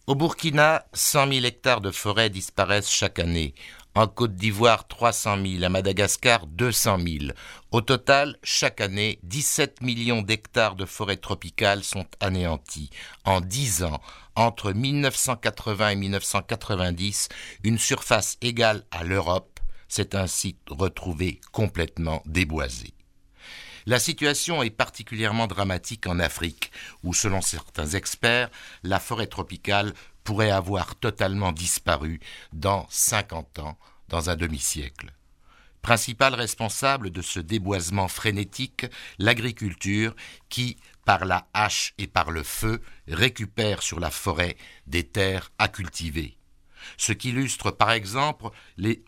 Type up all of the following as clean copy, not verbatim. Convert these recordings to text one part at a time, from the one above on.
Au Burkina, 100 000 hectares de forêt disparaissent chaque année. En Côte d'Ivoire, 300 000. À Madagascar, 200 000. Au total, chaque année, 17 millions d'hectares de forêt tropicale sont anéantis. En 10 ans, entre 1980 et 1990, une surface égale à l'Europe s'est ainsi retrouvée complètement déboisée. La situation est particulièrement dramatique en Afrique, où, selon certains experts, la forêt tropicale pourrait avoir totalement disparu dans 50 ans, dans un demi-siècle. Principal responsable de ce déboisement frénétique, l'agriculture qui, par la hache et par le feu, récupère sur la forêt des terres à cultiver. Ce qu'illustre par exemple les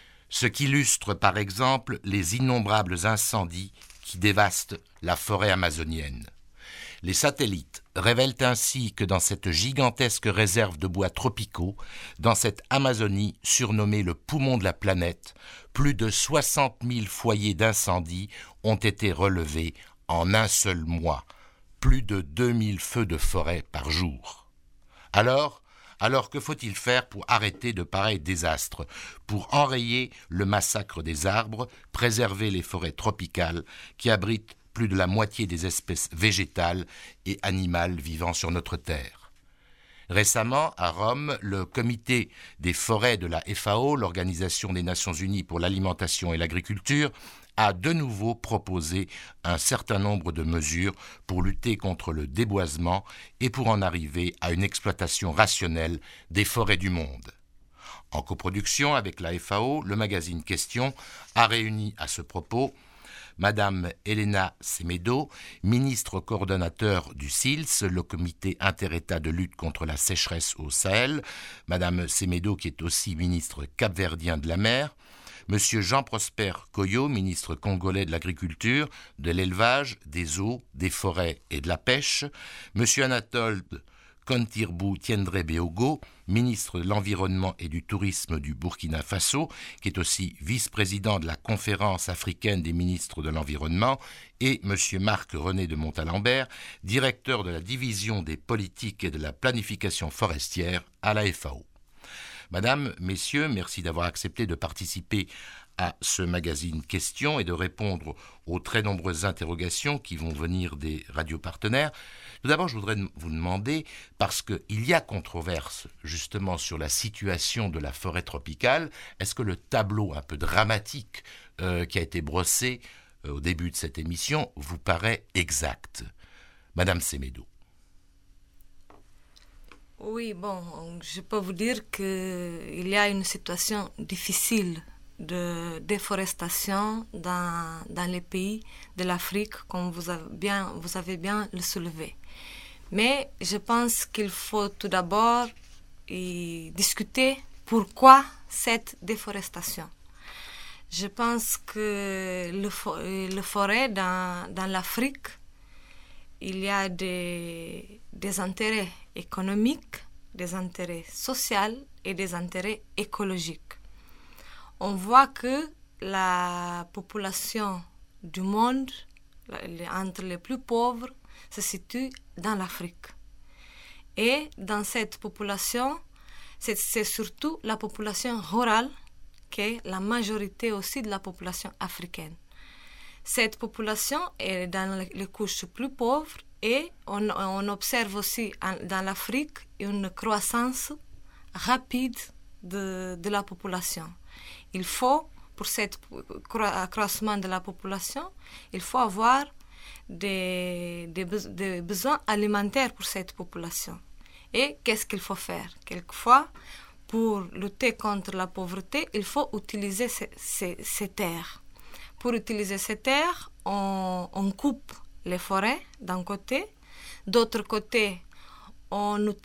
innombrables incendies qui dévastent la forêt amazonienne. Les satellites révèlent ainsi que dans cette gigantesque réserve de bois tropicaux, dans cette Amazonie surnommée le poumon de la planète, plus de 60 000 foyers d'incendie ont été relevés en un seul mois, plus de 2000 feux de forêt par jour. Alors, que faut-il faire pour arrêter de pareils désastres, pour enrayer le massacre des arbres, préserver les forêts tropicales qui abritent plus de la moitié des espèces végétales et animales vivant sur notre terre? Récemment, à Rome, le comité des forêts de la FAO, l'Organisation des Nations Unies pour l'alimentation et l'agriculture, a de nouveau proposé un certain nombre de mesures pour lutter contre le déboisement et pour en arriver à une exploitation rationnelle des forêts du monde. En coproduction avec la FAO, le magazine Question a réuni à ce propos Madame Elena Semedo, ministre coordonnateur du CILS, le comité inter-État de lutte contre la sécheresse au Sahel, Madame Semedo qui est aussi ministre capverdien de la mer, Monsieur Jean-Prosper Koyo, ministre congolais de l'agriculture, de l'élevage, des eaux, des forêts et de la pêche, Monsieur Anatole Kontirbu Tiendre Beogo, ministre de l'Environnement et du Tourisme du Burkina Faso, qui est aussi vice-président de la Conférence africaine des ministres de l'Environnement, et M. Marc-René de Montalembert, directeur de la division des politiques et de la planification forestière à la FAO. Madame, messieurs, merci d'avoir accepté de participer à ce magazine Question et de répondre aux très nombreuses interrogations qui vont venir des radios partenaires. Tout d'abord, je voudrais vous demander, parce qu'il y a controverse justement sur la situation de la forêt tropicale, est-ce que le tableau un peu dramatique qui a été brossé au début de cette émission vous paraît exact? Madame Semedo. Oui, bon, je peux vous dire qu'il y a une situation difficile de déforestation dans les pays de l'Afrique, comme vous avez bien le soulevé. Mais je pense qu'il faut tout d'abord discuter pourquoi cette déforestation. Je pense que le forêt dans l'Afrique, il y a des intérêts économiques, des intérêts sociaux et des intérêts écologiques. On voit que la population du monde, entre les plus pauvres, se situe dans l'Afrique. Et dans cette population, c'est surtout la population rurale qui est la majorité aussi de la population africaine. Cette population est dans les couches plus pauvres et on observe aussi dans l'Afrique une croissance rapide de la population. Il faut, pour cet accroissement de la population, il faut avoir des besoins alimentaires pour cette population. Et qu'est-ce qu'il faut faire? Quelquefois, pour lutter contre la pauvreté, il faut utiliser ces terres. Pour utiliser ces terres, on coupe les forêts d'un côté. D'autre côté, on ne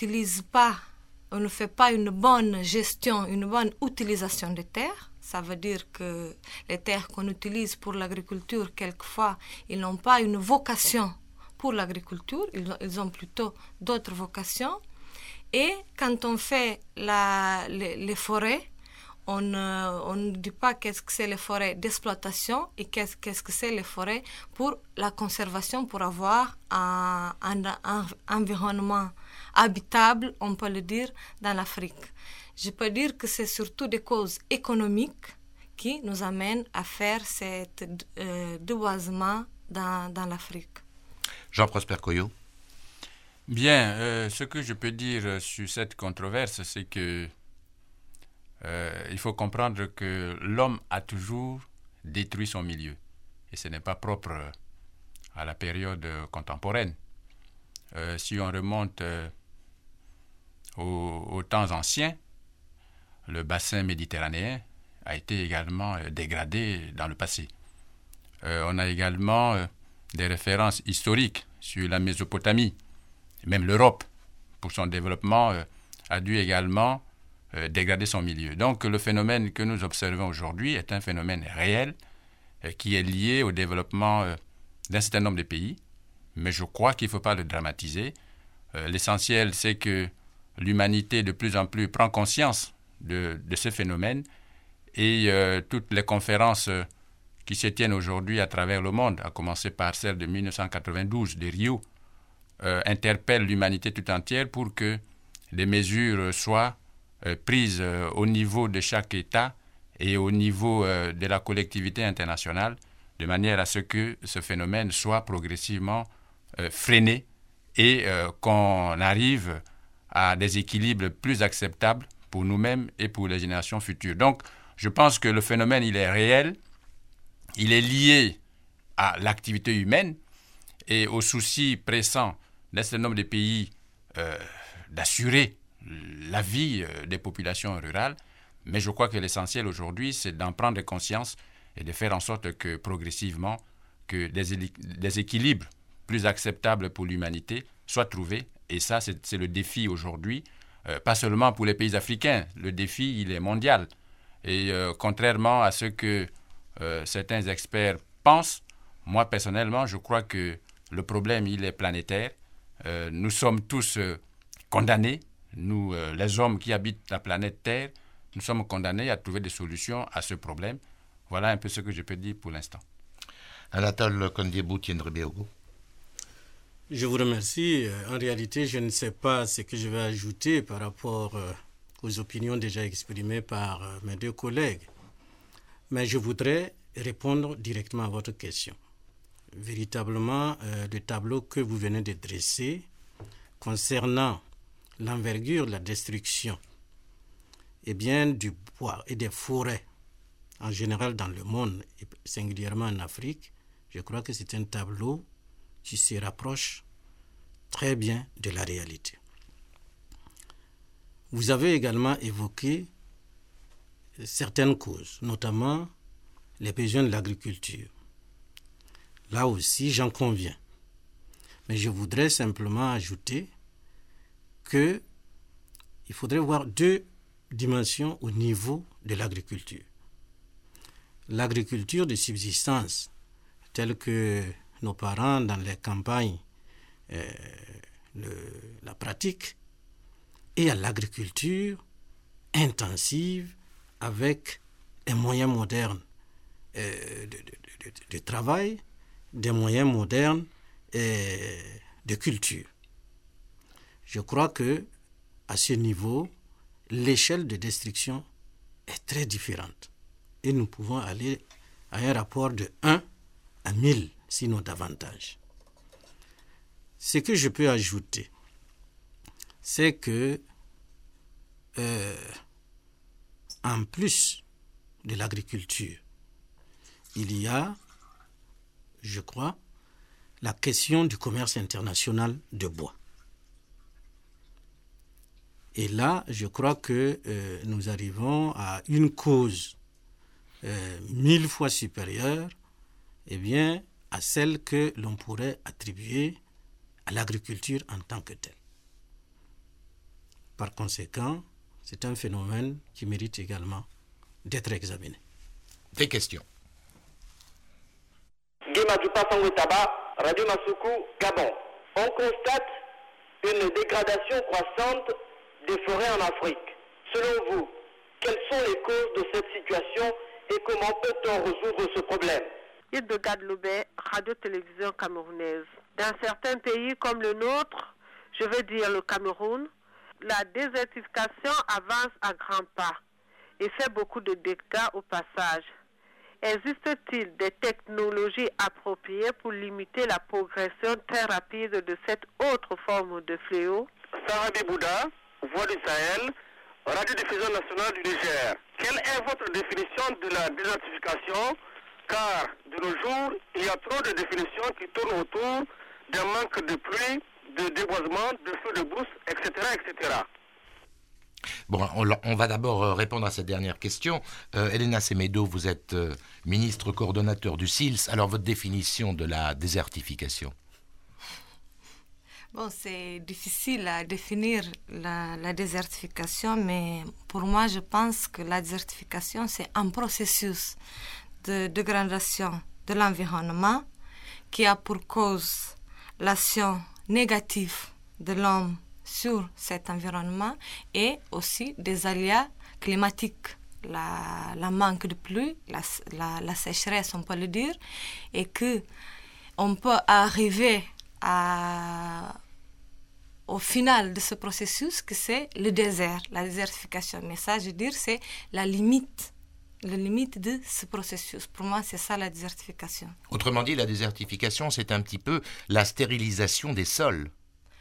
fait pas une bonne gestion, une bonne utilisation des terres. Ça veut dire que les terres qu'on utilise pour l'agriculture, quelquefois, ils n'ont pas une vocation pour l'agriculture, ils ont plutôt d'autres vocations. Et quand on fait les forêts, on ne dit pas qu'est-ce que c'est les forêts d'exploitation et qu'est-ce que c'est les forêts pour la conservation, pour avoir un environnement habitable, on peut le dire, dans l'Afrique. Je peux dire que c'est surtout des causes économiques qui nous amènent à faire cet déboisement dans l'Afrique. Jean-Prosper Coyot. Bien, ce que je peux dire sur cette controverse, c'est que il faut comprendre que l'homme a toujours détruit son milieu. Et ce n'est pas propre à la période contemporaine. Si on remonte aux temps anciens, le bassin méditerranéen a été également dégradé dans le passé. On a également des références historiques sur la Mésopotamie. Même l'Europe, pour son développement, a dû également dégrader son milieu. Donc le phénomène que nous observons aujourd'hui est un phénomène réel qui est lié au développement d'un certain nombre de pays, mais je crois qu'il ne faut pas le dramatiser. L'essentiel, c'est que l'humanité de plus en plus prend conscience de ce phénomène et toutes les conférences qui se tiennent aujourd'hui à travers le monde, à commencer par celle de 1992 de Rio, interpellent l'humanité tout entière pour que des mesures soient prises au niveau de chaque État et au niveau de la collectivité internationale, de manière à ce que ce phénomène soit progressivement freiné et qu'on arrive à des équilibres plus acceptables pour nous-mêmes et pour les générations futures. Donc, je pense que le phénomène, il est réel, il est lié à l'activité humaine et au souci pressant d'un certain nombre de pays d'assurer la vie des populations rurales. Mais je crois que l'essentiel aujourd'hui, c'est d'en prendre conscience et de faire en sorte que progressivement, que des équilibres plus acceptables pour l'humanité soient trouvés. Et ça, c'est le défi aujourd'hui, pas seulement pour les pays africains. Le défi, il est mondial. Et contrairement à ce que certains experts pensent, moi, personnellement, je crois que le problème, il est planétaire. Nous sommes tous condamnés, nous, les hommes qui habitent la planète Terre, nous sommes condamnés à trouver des solutions à ce problème. Voilà un peu ce que je peux dire pour l'instant. Anatole Kondiebou-Tiendrebeogo. Je vous remercie. En réalité, je ne sais pas ce que je vais ajouter par rapport aux opinions déjà exprimées par mes deux collègues. Mais je voudrais répondre directement à votre question. Véritablement, le tableau que vous venez de dresser concernant l'envergure de la destruction du bois et des forêts en général dans le monde, et singulièrement en Afrique, je crois que c'est un tableau qui se rapproche très bien de la réalité. Vous avez également évoqué certaines causes, notamment les besoins de l'agriculture. Là aussi, j'en conviens. Mais je voudrais simplement ajouter qu'il faudrait voir deux dimensions au niveau de l'agriculture. L'agriculture de subsistance, telle que nos parents dans les campagnes la pratiquent, et à l'agriculture intensive avec des moyens modernes de travail, des moyens modernes de culture. Je crois que à ce niveau, l'échelle de destruction est très différente. Et nous pouvons aller à un rapport de 1 à 1000, sinon davantage. Ce que je peux ajouter, c'est que, en plus de l'agriculture, il y a, je crois, la question du commerce international de bois. Et là, je crois que nous arrivons à une cause 1000 fois supérieure à celle que l'on pourrait attribuer à l'agriculture en tant que telle. Par conséquent, c'est un phénomène qui mérite également d'être examiné. Des questions. Guémadoupa Sangotaba, Radio Masuku, Gabon. On constate une dégradation croissante des forêts en Afrique. Selon vous, quelles sont les causes de cette situation et comment peut-on résoudre ce problème? Hildegard Loubet, Radio-Télévision camerounaise. Dans certains pays comme le nôtre, je veux dire le Cameroun, la désertification avance à grands pas et fait beaucoup de dégâts au passage. Existe-t-il des technologies appropriées pour limiter la progression très rapide de cette autre forme de fléau? Sahadi Bouddha, Voix du Sahel, Radiodiffusion nationale du Niger. Quelle est votre définition de la désertification? Car de nos jours, il y a trop de définitions qui tournent autour d'un manque de pluie, de déboisement, de feux de brousse, etc., etc. Bon, on va d'abord répondre à cette dernière question. Elena Semedo, vous êtes ministre coordonnateur du SILS. Alors, votre définition de la désertification? Bon, c'est difficile à définir la désertification, mais pour moi, je pense que la désertification, c'est un processus de dégradation de l'environnement qui a pour cause l'action négative de l'homme sur cet environnement et aussi des aléas climatiques, la manque de pluie, la sécheresse, on peut le dire, et que on peut arriver au final de ce processus que c'est le désert, la désertification. Mais ça, je veux dire, c'est la limite de ce processus. Pour moi, c'est ça la désertification. Autrement dit, la désertification, c'est un petit peu la stérilisation des sols.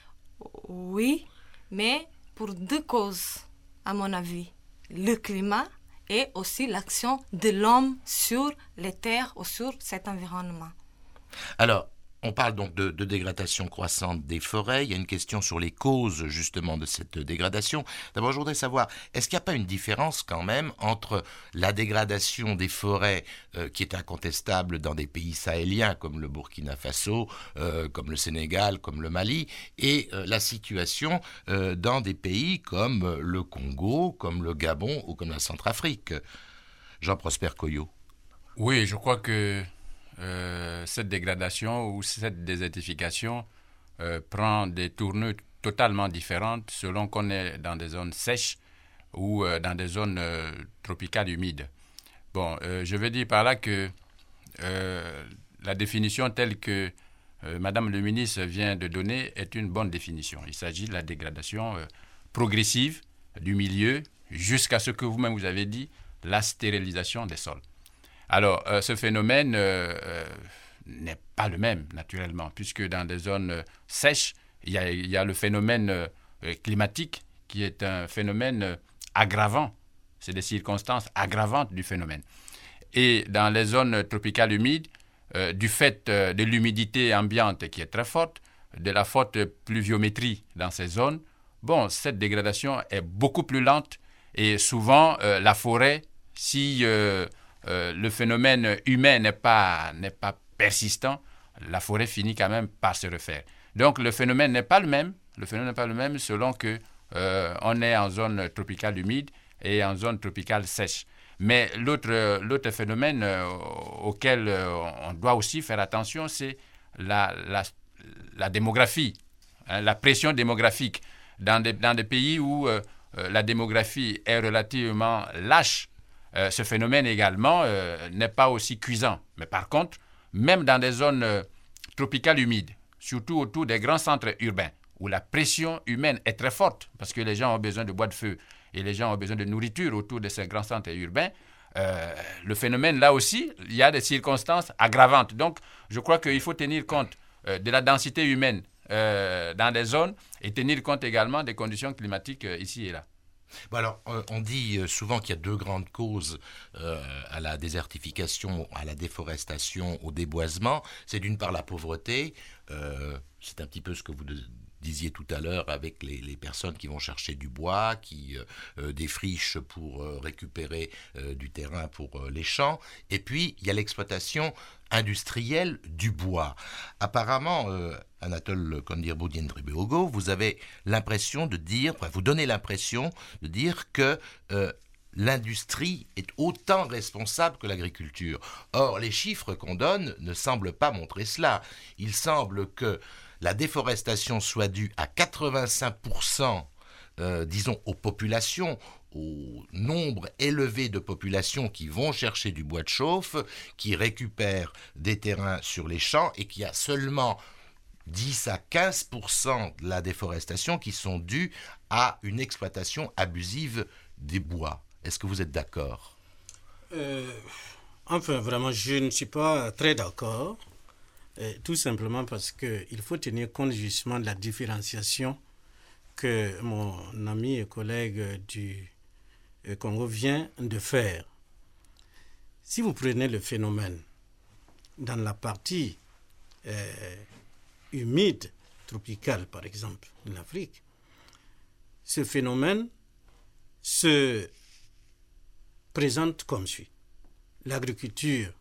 Oui, mais pour deux causes, à mon avis. Le climat et aussi l'action de l'homme sur les terres ou sur cet environnement. Alors, on parle donc de dégradation croissante des forêts. Il y a une question sur les causes justement de cette dégradation. D'abord, je voudrais savoir, est-ce qu'il n'y a pas une différence quand même entre la dégradation des forêts qui est incontestable dans des pays sahéliens comme le Burkina Faso, comme le Sénégal, comme le Mali, et la situation dans des pays comme le Congo, comme le Gabon ou comme la Centrafrique? Jean-Prosper Coyot. Oui, je crois que cette dégradation ou cette désertification prend des tournures totalement différentes selon qu'on est dans des zones sèches ou dans des zones tropicales humides. Bon, je veux dire par là que la définition telle que Madame le ministre vient de donner est une bonne définition. Il s'agit de la dégradation progressive du milieu jusqu'à ce que vous-même vous avez dit, la stérilisation des sols. Alors, ce phénomène n'est pas le même, naturellement, puisque dans des zones sèches, il y a le phénomène climatique qui est un phénomène aggravant. C'est des circonstances aggravantes du phénomène. Et dans les zones tropicales humides, du fait de l'humidité ambiante qui est très forte, de la forte pluviométrie dans ces zones, bon, cette dégradation est beaucoup plus lente et souvent la forêt, si le phénomène humain n'est pas persistant, la forêt finit quand même par se refaire. Donc le phénomène n'est pas le même. Le phénomène n'est pas le même selon que on est en zone tropicale humide et en zone tropicale sèche. Mais l'autre phénomène auquel on doit aussi faire attention, c'est la démographie, hein, la pression démographique. Dans des pays où la démographie est relativement lâche, ce phénomène également n'est pas aussi cuisant. Mais par contre, même dans des zones tropicales humides, surtout autour des grands centres urbains, où la pression humaine est très forte, parce que les gens ont besoin de bois de feu et les gens ont besoin de nourriture autour de ces grands centres urbains, le phénomène, là aussi, il y a des circonstances aggravantes. Donc, je crois qu'il faut tenir compte de la densité humaine dans des zones et tenir compte également des conditions climatiques ici et là. Bon alors, on dit souvent qu'il y a deux grandes causes à la désertification, à la déforestation, au déboisement. C'est d'une part la pauvreté, c'est un petit peu ce que vous disiez tout à l'heure avec les personnes qui vont chercher du bois, qui défrichent pour récupérer du terrain pour les champs. Et puis, il y a l'exploitation industrielle du bois. Apparemment, Anatole Kandir-Boudienne-Tribeogo, vous avez l'impression de dire, vous donnez l'impression de dire que l'industrie est autant responsable que l'agriculture. Or, les chiffres qu'on donne ne semblent pas montrer cela. Il semble que la déforestation soit due à 85%, disons, aux populations, au nombre élevé de populations qui vont chercher du bois de chauffe, qui récupèrent des terrains sur les champs et qu'il y a seulement 10 à 15% de la déforestation qui sont dues à une exploitation abusive des bois. Est-ce que vous êtes d'accord ? Enfin, vraiment, je ne suis pas très d'accord. Tout simplement parce qu'il faut tenir compte justement de la différenciation que mon ami et collègue du Congo vient de faire. Si vous prenez le phénomène dans la partie humide, tropicale par exemple, de l'Afrique, ce phénomène se présente comme suit. L'agriculture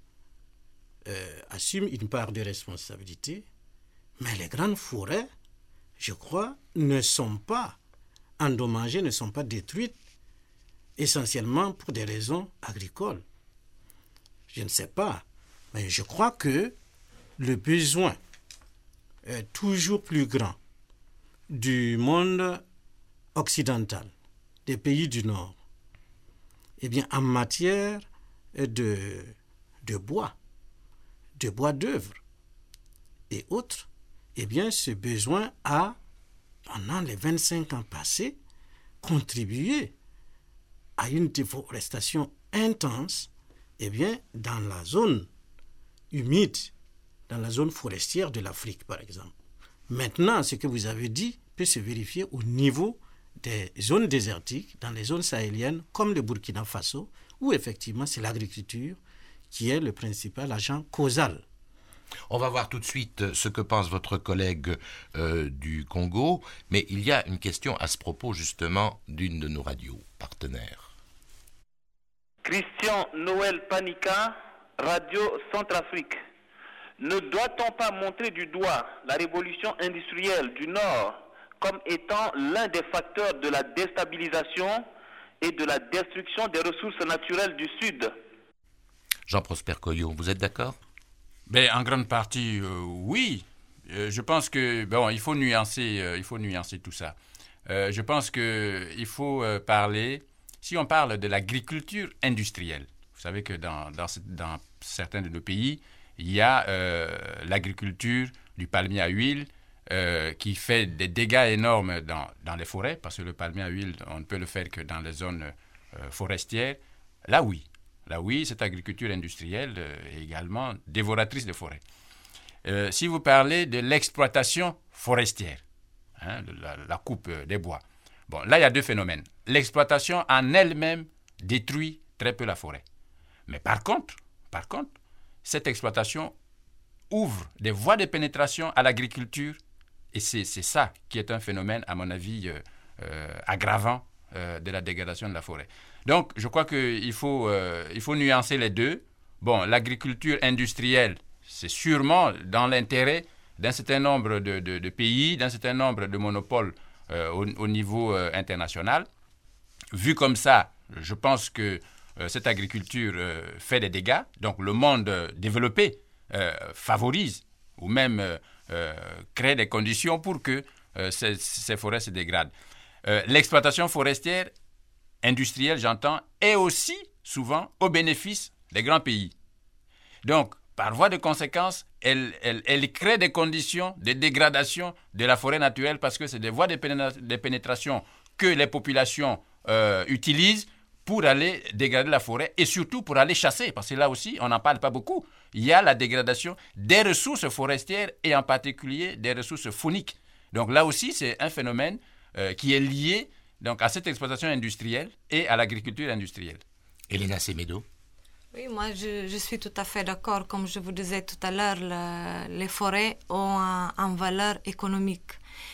assume une part de responsabilité, mais les grandes forêts, je crois, ne sont pas endommagées, ne sont pas détruites, essentiellement pour des raisons agricoles. Je ne sais pas, mais je crois que le besoin est toujours plus grand du monde occidental, des pays du Nord, eh bien, en matière de bois d'œuvre et autres, eh bien, ce besoin a, pendant les 25 ans passés, contribué à une déforestation intense, eh bien, dans la zone humide, dans la zone forestière de l'Afrique, par exemple. Maintenant, ce que vous avez dit peut se vérifier au niveau des zones désertiques, dans les zones sahéliennes, comme le Burkina Faso, où effectivement c'est l'agriculture qui est le principal agent causal. On va voir tout de suite ce que pense votre collègue du Congo, mais il y a une question à ce propos justement d'une de nos radios partenaires. Christian Noël Panica, Radio Centrafrique. Ne doit-on pas montrer du doigt la révolution industrielle du Nord comme étant l'un des facteurs de la déstabilisation et de la destruction des ressources naturelles du Sud? Jean-Prosper Coyot, vous êtes d'accord ? Ben, en grande partie, oui. Je pense que il faut nuancer tout ça. Je pense que il faut parler. Si on parle de l'agriculture industrielle, vous savez que dans certains de nos pays, il y a l'agriculture du palmier à huile qui fait des dégâts énormes dans les forêts, parce que le palmier à huile, on ne peut le faire que dans les zones forestières. Là, oui. Là, oui, cette agriculture industrielle est également dévoratrice de forêts. Si vous parlez de l'exploitation forestière, la coupe des bois, bon, là, il y a deux phénomènes. L'exploitation en elle-même détruit très peu la forêt. Mais par contre, cette exploitation ouvre des voies de pénétration à l'agriculture, et c'est ça qui est un phénomène, à mon avis, aggravant de la dégradation de la forêt. Donc, je crois qu'il faut nuancer les deux. Bon, l'agriculture industrielle, c'est sûrement dans l'intérêt d'un certain nombre de pays, d'un certain nombre de monopoles au niveau international. Vu comme ça, je pense que cette agriculture fait des dégâts. Donc, le monde développé favorise ou même crée des conditions pour que ces forêts se dégradent. L'exploitation forestière industrielle, j'entends, est aussi souvent au bénéfice des grands pays. Donc, par voie de conséquence, elle crée des conditions de dégradation de la forêt naturelle parce que c'est des voies de pénétration que les populations utilisent pour aller dégrader la forêt et surtout pour aller chasser, parce que là aussi, on n'en parle pas beaucoup. Il y a la dégradation des ressources forestières et en particulier des ressources fauniques. Donc là aussi, c'est un phénomène qui est lié donc, à cette exploitation industrielle et à l'agriculture industrielle. Elena Semedo. Oui, moi je suis tout à fait d'accord. Comme je vous disais tout à l'heure, les forêts ont une valeur économique.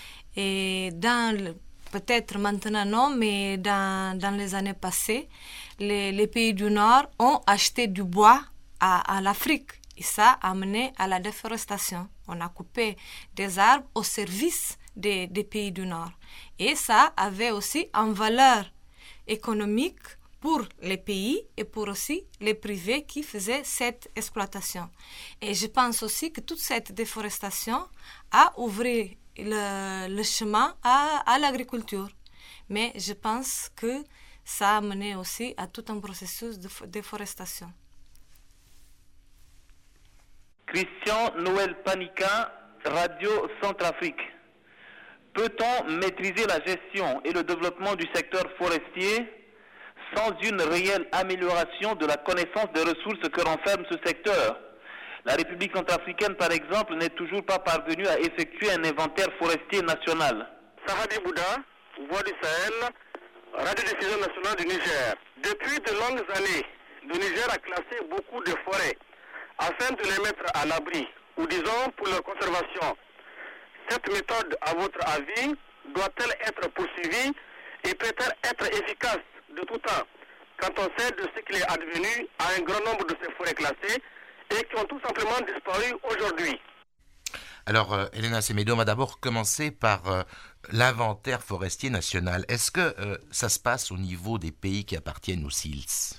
Et peut-être maintenant non, mais dans les années passées, les pays du Nord ont acheté du bois à l'Afrique. Et ça a mené à la déforestation. On a coupé des arbres au service des pays du Nord. Et ça avait aussi une valeur économique pour les pays et pour aussi les privés qui faisaient cette exploitation. Et je pense aussi que toute cette déforestation a ouvert le chemin à l'agriculture. Mais je pense que ça a mené aussi à tout un processus de déforestation. Christian Noël Panica, Radio Centrafrique. Peut-on maîtriser la gestion et le développement du secteur forestier sans une réelle amélioration de la connaissance des ressources que renferme ce secteur? La République centrafricaine, par exemple, n'est toujours pas parvenue à effectuer un inventaire forestier national. Sahadi Bouddha, Voix du Sahel, Radio-diffusion nationale du Niger. Depuis de longues années, le Niger a classé beaucoup de forêts afin de les mettre à l'abri, ou disons pour leur conservation. Cette méthode, à votre avis, doit-elle être poursuivie et peut-elle être efficace de tout temps quand on sait de ce qu'il est advenu à un grand nombre de ces forêts classées et qui ont tout simplement disparu aujourd'hui? Alors, Elena Semedo, on va d'abord commencer par l'inventaire forestier national. Est-ce que ça se passe au niveau des pays qui appartiennent aux SILS?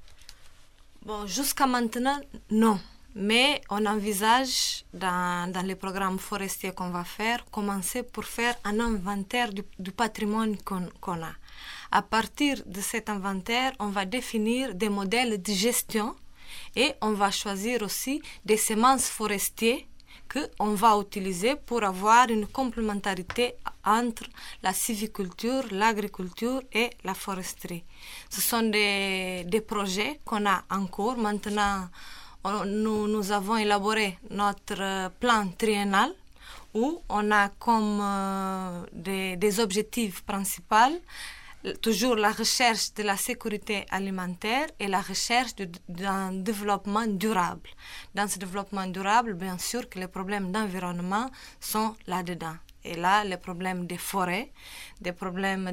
Bon, jusqu'à maintenant, non. Mais on envisage, dans les programmes forestiers qu'on va faire, commencer pour faire un inventaire du patrimoine qu'on a. À partir de cet inventaire, on va définir des modèles de gestion et on va choisir aussi des semences forestières qu'on va utiliser pour avoir une complémentarité entre la sylviculture, l'agriculture et la foresterie. Ce sont des projets qu'on a en cours. Maintenant, nous avons élaboré notre plan triennal où on a comme des objectifs principaux toujours la recherche de la sécurité alimentaire et la recherche d'un développement durable. Dans ce développement durable, bien sûr que les problèmes d'environnement sont là-dedans. Et là, les problèmes des forêts, des problèmes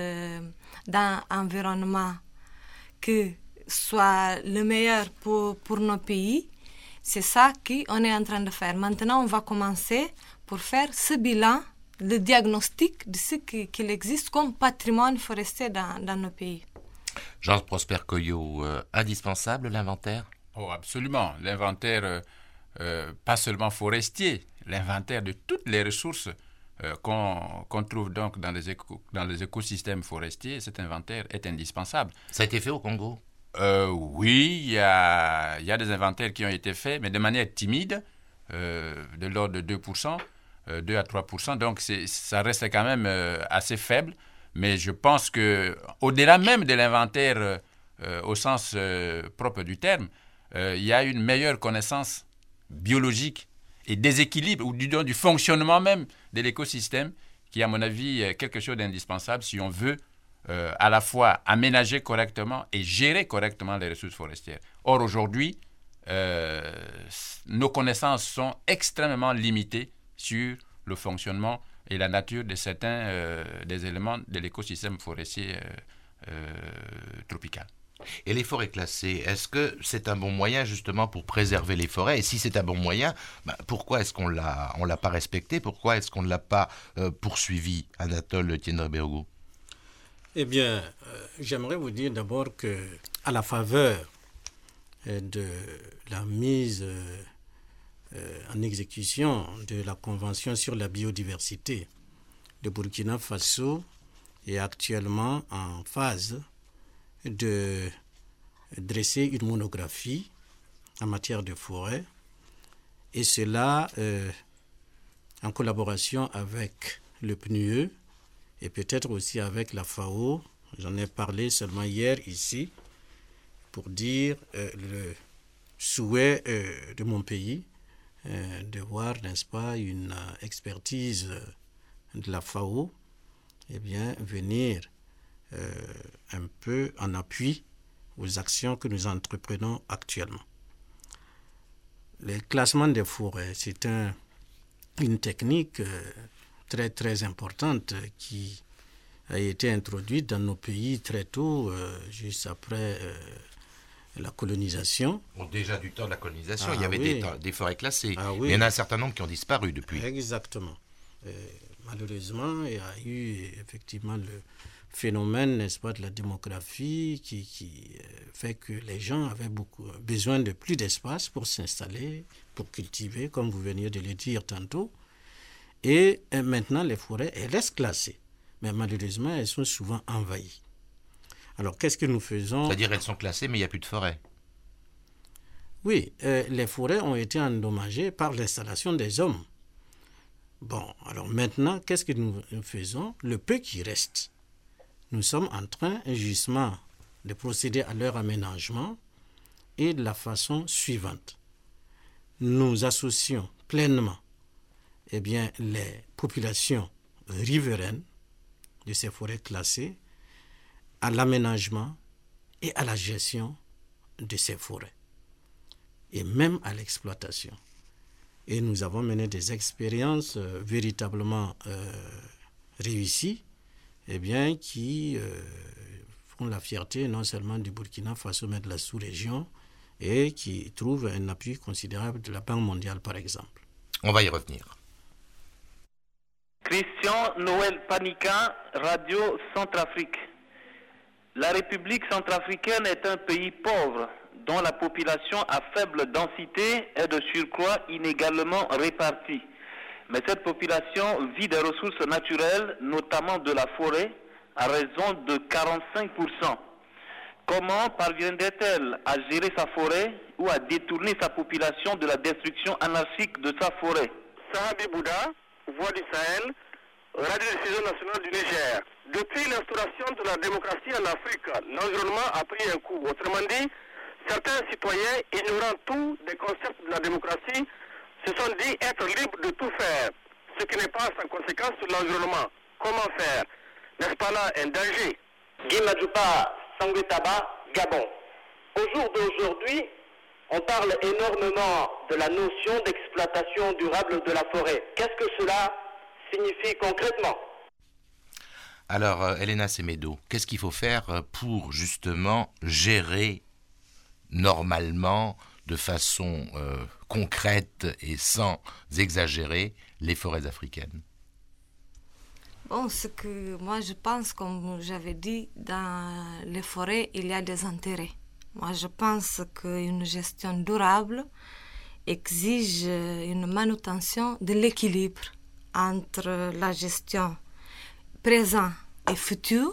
d'un environnement qui soit le meilleur pour nos pays, c'est ça qu'on est en train de faire. Maintenant, on va commencer pour faire ce bilan, le diagnostic de ce qu'il existe comme patrimoine forestier dans nos pays. Jean-Prosper Coyot, indispensable l'inventaire? Oh, absolument. L'inventaire, pas seulement forestier, l'inventaire de toutes les ressources qu'on trouve donc dans les écosystèmes forestiers, cet inventaire est indispensable. Ça a été fait au Congo? Oui, il y a des inventaires qui ont été faits, mais de manière timide, de l'ordre de 2%. 2 à 3%, donc ça reste quand même assez faible, mais je pense qu'au-delà même de l'inventaire au sens propre du terme, il y a une meilleure connaissance biologique et des équilibres ou du fonctionnement même de l'écosystème qui, à mon avis, est quelque chose d'indispensable si on veut à la fois aménager correctement et gérer correctement les ressources forestières. Or, aujourd'hui, nos connaissances sont extrêmement limitées sur le fonctionnement et la nature de certains des éléments de l'écosystème forestier tropical. Et les forêts classées, est-ce que c'est un bon moyen justement pour préserver les forêts? Et si c'est un bon moyen, pourquoi est-ce qu'on l'a pas respecté? Pourquoi est-ce qu'on ne l'a pas poursuivi, Anatole Tiendrebeogo? Eh bien, j'aimerais vous dire d'abord qu'à la faveur de la mise en exécution de la Convention sur la biodiversité, le Burkina Faso est actuellement en phase de dresser une monographie en matière de forêt, et cela en collaboration avec le PNUE et peut-être aussi avec la FAO. J'en ai parlé seulement hier ici pour dire le souhait de mon pays de voir, n'est-ce pas, une expertise de la FAO venir un peu en appui aux actions que nous entreprenons actuellement. Le classement des forêts, c'est une technique très très importante qui a été introduite dans nos pays très tôt, juste après la colonisation. Bon, déjà du temps de la colonisation, il y avait des forêts classées. Oui. Il y en a un certain nombre qui ont disparu depuis. Exactement. Malheureusement, il y a eu effectivement le phénomène, n'est-ce pas, de la démographie qui fait que les gens avaient besoin de plus d'espace pour s'installer, pour cultiver, comme vous veniez de le dire tantôt. Et maintenant, les forêts, elles restent classées. Mais malheureusement, elles sont souvent envahies. Alors, qu'est-ce que nous faisons? C'est-à-dire elles sont classées, mais il n'y a plus de forêt. Oui, les forêts ont été endommagées par l'installation des hommes. Bon, alors maintenant, qu'est-ce que nous faisons? Le peu qui reste, nous sommes en train, justement, de procéder à leur aménagement et de la façon suivante. Nous associons pleinement les populations riveraines de ces forêts classées à l'aménagement et à la gestion de ces forêts et même à l'exploitation. Et nous avons mené des expériences véritablement réussies qui font la fierté non seulement du Burkina Faso mais de la sous-région et qui trouvent un appui considérable de la Banque mondiale par exemple. On va y revenir. Christian Noël Panika, Radio Centrafrique. La République centrafricaine est un pays pauvre dont la population à faible densité est de surcroît inégalement répartie. Mais cette population vit des ressources naturelles, notamment de la forêt, à raison de 45%. Comment parviendrait-elle à gérer sa forêt ou à détourner sa population de la destruction anarchique de sa forêt? Sahabi Bouddha, Voix du Sahel, Radio-diffusion nationale du Niger. Depuis l'instauration de la démocratie en Afrique, l'environnement a pris un coup. Autrement dit, certains citoyens, ignorant tout des concepts de la démocratie, se sont dit être libres de tout faire, ce qui n'est pas sans conséquence sur l'environnement. Comment faire? N'est-ce pas là un danger? Guy Madjoupa, Sanguetaba, Gabon. Au jour d'aujourd'hui, on parle énormément de la notion d'exploitation durable de la forêt. Qu'est-ce que cela signifie concrètement? Alors, Elena Semedo, qu'est-ce qu'il faut faire pour justement gérer normalement, de façon concrète et sans exagérer, les forêts africaines? Bon, ce que moi je pense, comme j'avais dit, dans les forêts, il y a des intérêts. Moi je pense qu'une gestion durable exige une manutention de l'équilibre entre la gestion présent et future,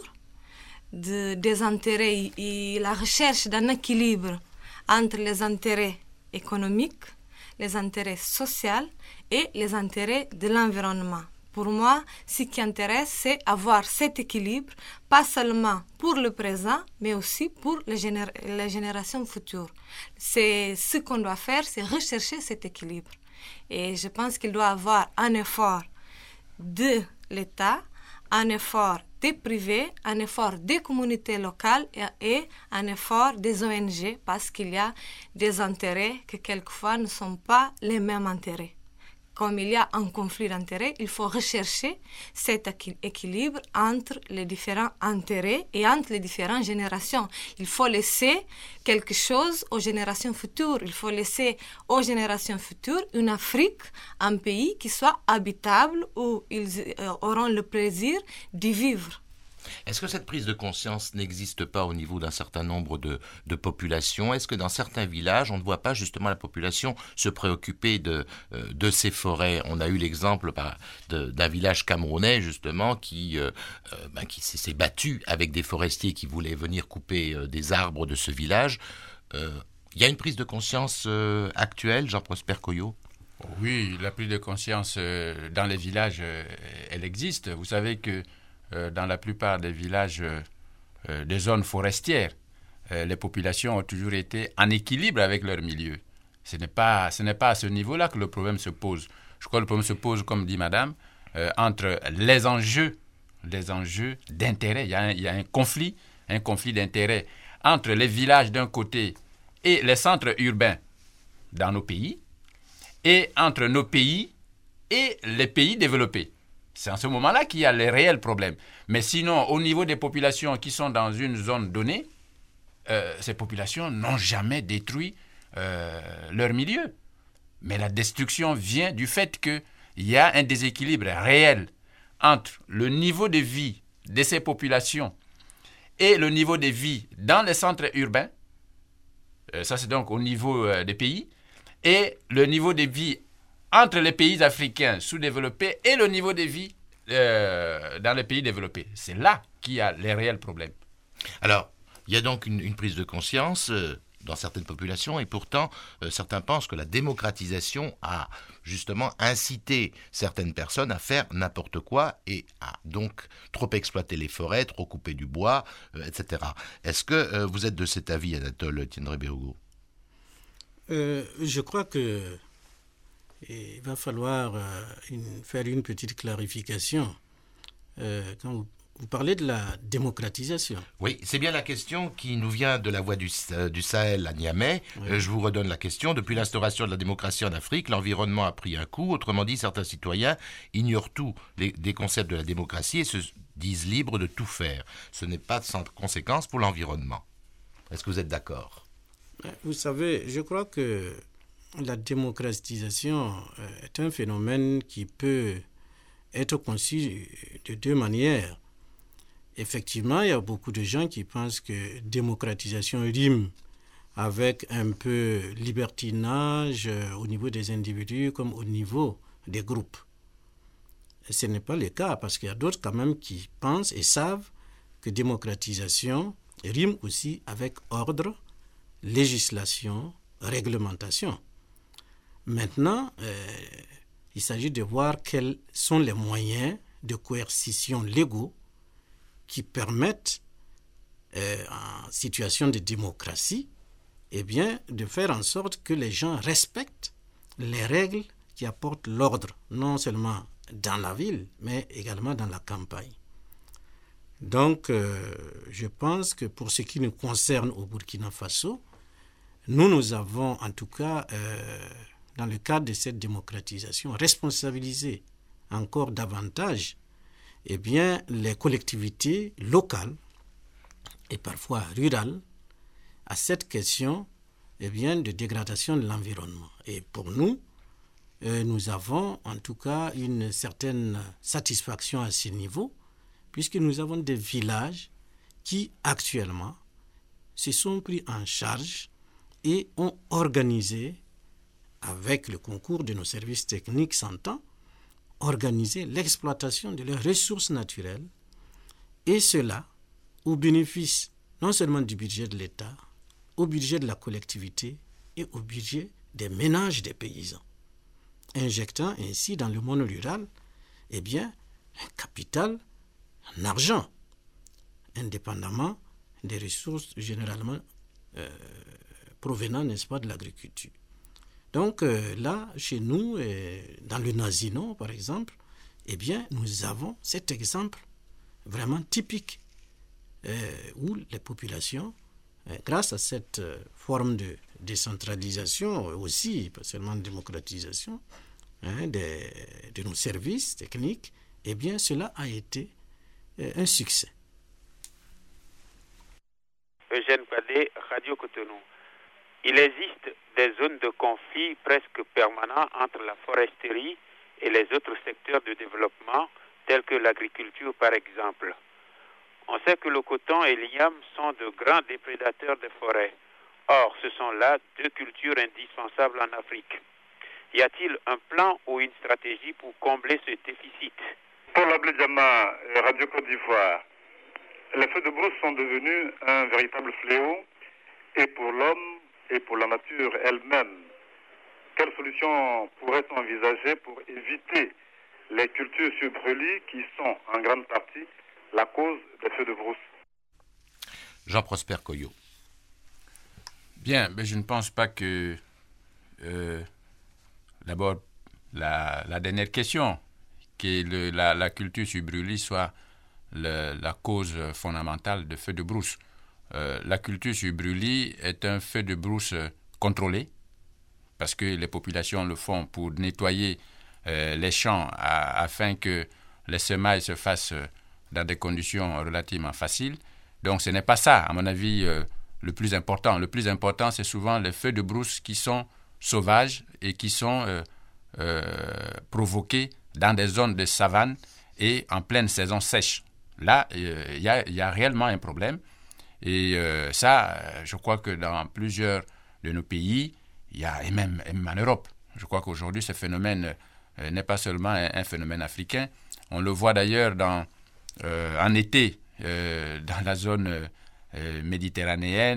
des intérêts et la recherche d'un équilibre entre les intérêts économiques, les intérêts sociaux et les intérêts de l'environnement. Pour moi, ce qui intéresse, c'est avoir cet équilibre, pas seulement pour le présent, mais aussi pour les générations futures. C'est ce qu'on doit faire, c'est rechercher cet équilibre. Et je pense qu'il doit y avoir un effort de l'État, un effort des privés, un effort des communautés locales et un effort des ONG, parce qu'il y a des intérêts que quelquefois ne sont pas les mêmes intérêts. Comme il y a un conflit d'intérêts, il faut rechercher cet équilibre entre les différents intérêts et entre les différentes générations. Il faut laisser quelque chose aux générations futures. Il faut laisser aux générations futures une Afrique, un pays qui soit habitable, où ils auront le plaisir d'y vivre. Est-ce que cette prise de conscience n'existe pas au niveau d'un certain nombre de populations? Est-ce que dans certains villages, on ne voit pas justement la population se préoccuper de ces forêts? On a eu l'exemple d'un village camerounais justement qui s'est battu avec des forestiers qui voulaient venir couper des arbres de ce village. Il y a une prise de conscience actuelle, Jean-Prosper Koyo? Oui, la prise de conscience dans les villages, elle existe. Vous savez que dans la plupart des villages des zones forestières, les populations ont toujours été en équilibre avec leur milieu. Ce n'est pas à ce niveau-là que le problème se pose. Je crois que le problème se pose, comme dit Madame, entre les enjeux d'intérêt. Il y a un conflit d'intérêt entre les villages d'un côté et les centres urbains dans nos pays, et entre nos pays et les pays développés. C'est en ce moment-là qu'il y a les réels problèmes. Mais sinon, au niveau des populations qui sont dans une zone donnée, ces populations n'ont jamais détruit leur milieu. Mais la destruction vient du fait qu'il y a un déséquilibre réel entre le niveau de vie de ces populations et le niveau de vie dans les centres urbains. Ça, c'est donc au niveau des pays. Et le niveau de vie entre les pays africains sous-développés et le niveau de vie dans les pays développés. C'est là qu'il y a les réels problèmes. Alors, il y a donc une prise de conscience. dans certaines populations, et pourtant certains pensent que la démocratisation a justement incité certaines personnes à faire n'importe quoi et à donc trop exploiter les forêts, trop couper du bois, etc. Est-ce que vous êtes de cet avis, Anatole Tiendré-Bérogo? Je crois que il va falloir faire une petite clarification. Quand vous parlez de la démocratisation. Oui, c'est bien la question qui nous vient de la Voix du Sahel à Niamey. Oui. Je vous redonne la question. Depuis l'instauration de la démocratie en Afrique, l'environnement a pris un coup. Autrement dit, certains citoyens ignorent tous des concepts de la démocratie et se disent libres de tout faire. Ce n'est pas sans conséquence pour l'environnement. Est-ce que vous êtes d'accord? Vous savez, je crois que la démocratisation est un phénomène qui peut être conçu de deux manières. Effectivement, il y a beaucoup de gens qui pensent que démocratisation rime avec un peu libertinage au niveau des individus comme au niveau des groupes. Et ce n'est pas le cas parce qu'il y a d'autres quand même qui pensent et savent que démocratisation rime aussi avec ordre, législation, réglementation. Maintenant, il s'agit de voir quels sont les moyens de coercition légaux qui permettent, en situation de démocratie, de faire en sorte que les gens respectent les règles qui apportent l'ordre, non seulement dans la ville, mais également dans la campagne. Donc, je pense que pour ce qui nous concerne au Burkina Faso, nous avons en tout cas, dans le cadre de cette démocratisation, responsabilisé encore davantage les collectivités locales et parfois rurales à cette question de dégradation de l'environnement. Et pour nous, nous avons en tout cas une certaine satisfaction à ce niveau, puisque nous avons des villages qui actuellement se sont pris en charge et ont organisé, avec le concours de nos services techniques s'entend, organiser l'exploitation de leurs ressources naturelles, et cela au bénéfice non seulement du budget de l'État, au budget de la collectivité et au budget des ménages des paysans, injectant ainsi dans le monde rural un capital en argent, indépendamment des ressources généralement provenant, n'est-ce pas, de l'agriculture. Donc là, chez nous, dans le Nazino, par exemple, nous avons cet exemple vraiment typique où les populations, grâce à cette forme de décentralisation aussi, pas seulement de démocratisation, de nos services techniques, cela a été un succès. Eugène Padé, Radio Cotonou. Il existe des zones de conflit presque permanents entre la foresterie et les autres secteurs de développement, tels que l'agriculture par exemple. On sait que le coton et l'igname sont de grands déprédateurs des forêts. Or, ce sont là deux cultures indispensables en Afrique. Y a-t-il un plan ou une stratégie pour combler ce déficit? Pour la Blédiama, Radio Côte d'Ivoire, les feux de brousse sont devenus un véritable fléau, et pour l'homme et pour la nature elle-même. Quelles solutions pourrait-on envisager pour éviter les cultures sur brûlis qui sont en grande partie la cause des feux de brousse? Jean-Prosper Coyot. Bien, mais je ne pense pas que d'abord la dernière question, que la culture sur brûlis soit la cause fondamentale de feux de brousse. La culture sur brûlis est un feu de brousse contrôlé, parce que les populations le font pour nettoyer les champs afin que les semailles se fassent dans des conditions relativement faciles. Donc ce n'est pas ça, à mon avis, le plus important. Le plus important, c'est souvent les feux de brousse qui sont sauvages et qui sont provoqués dans des zones de savane et en pleine saison sèche. Là, il y a réellement un problème. Et je crois que dans plusieurs de nos pays, et même en Europe, je crois qu'aujourd'hui, ce phénomène n'est pas seulement un phénomène africain. On le voit d'ailleurs en été, dans la zone méditerranéenne,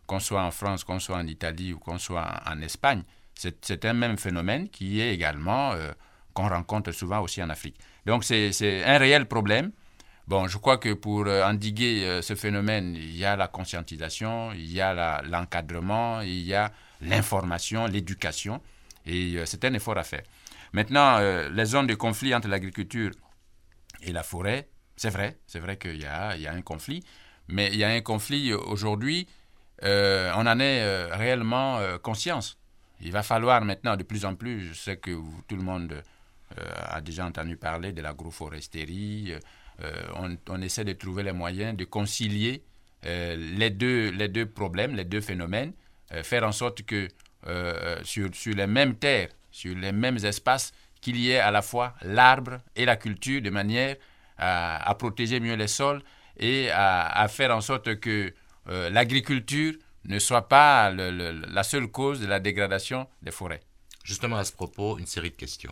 qu'on soit en France, qu'on soit en Italie ou qu'on soit en Espagne, c'est un même phénomène qui est également, qu'on rencontre souvent aussi en Afrique. Donc c'est un réel problème. Bon, je crois que pour endiguer ce phénomène, il y a la conscientisation, il y a l'encadrement, il y a l'information, l'éducation, et c'est un effort à faire. Maintenant, les zones de conflit entre l'agriculture et la forêt, c'est vrai qu'il y a un conflit, mais il y a un conflit aujourd'hui, on en est réellement conscience. Il va falloir maintenant de plus en plus, je sais que tout le monde a déjà entendu parler de l'agroforesterie, on essaie de trouver les moyens de concilier les deux problèmes, les deux phénomènes, faire en sorte que sur les mêmes terres, sur les mêmes espaces, qu'il y ait à la fois l'arbre et la culture de manière à protéger mieux les sols et à faire en sorte que l'agriculture ne soit pas la seule cause de la dégradation des forêts. Justement, à ce propos, une série de questions.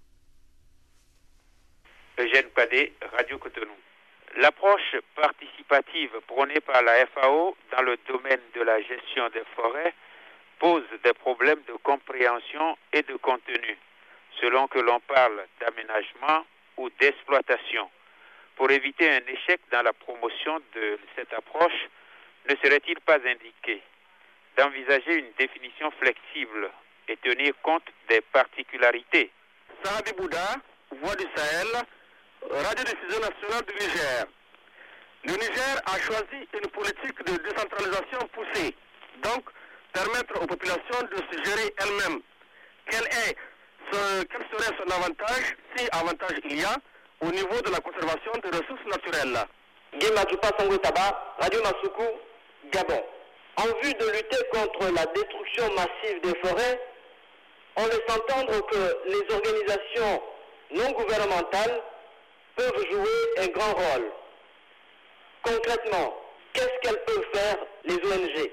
Eugène Padé, Radio Cotonou. L'approche participative prônée par la FAO dans le domaine de la gestion des forêts pose des problèmes de compréhension et de contenu, selon que l'on parle d'aménagement ou d'exploitation. Pour éviter un échec dans la promotion de cette approche, ne serait-il pas indiqué d'envisager une définition flexible et tenir compte des particularités? Sahabi Bouddha, Voix du Sahel, Radio-diffusion nationale du Niger. Le Niger a choisi une politique de décentralisation poussée, donc permettre aux populations de se gérer elles-mêmes. Quel serait son avantage, si avantage il y a, au niveau de la conservation des ressources naturelles? Guématupa Sangotaba, Radio Masuku, Gabon. En vue de lutter contre la destruction massive des forêts, on laisse entendre que les organisations non gouvernementales peuvent jouer un grand rôle. Concrètement, qu'est-ce qu'elles peuvent faire, les ONG?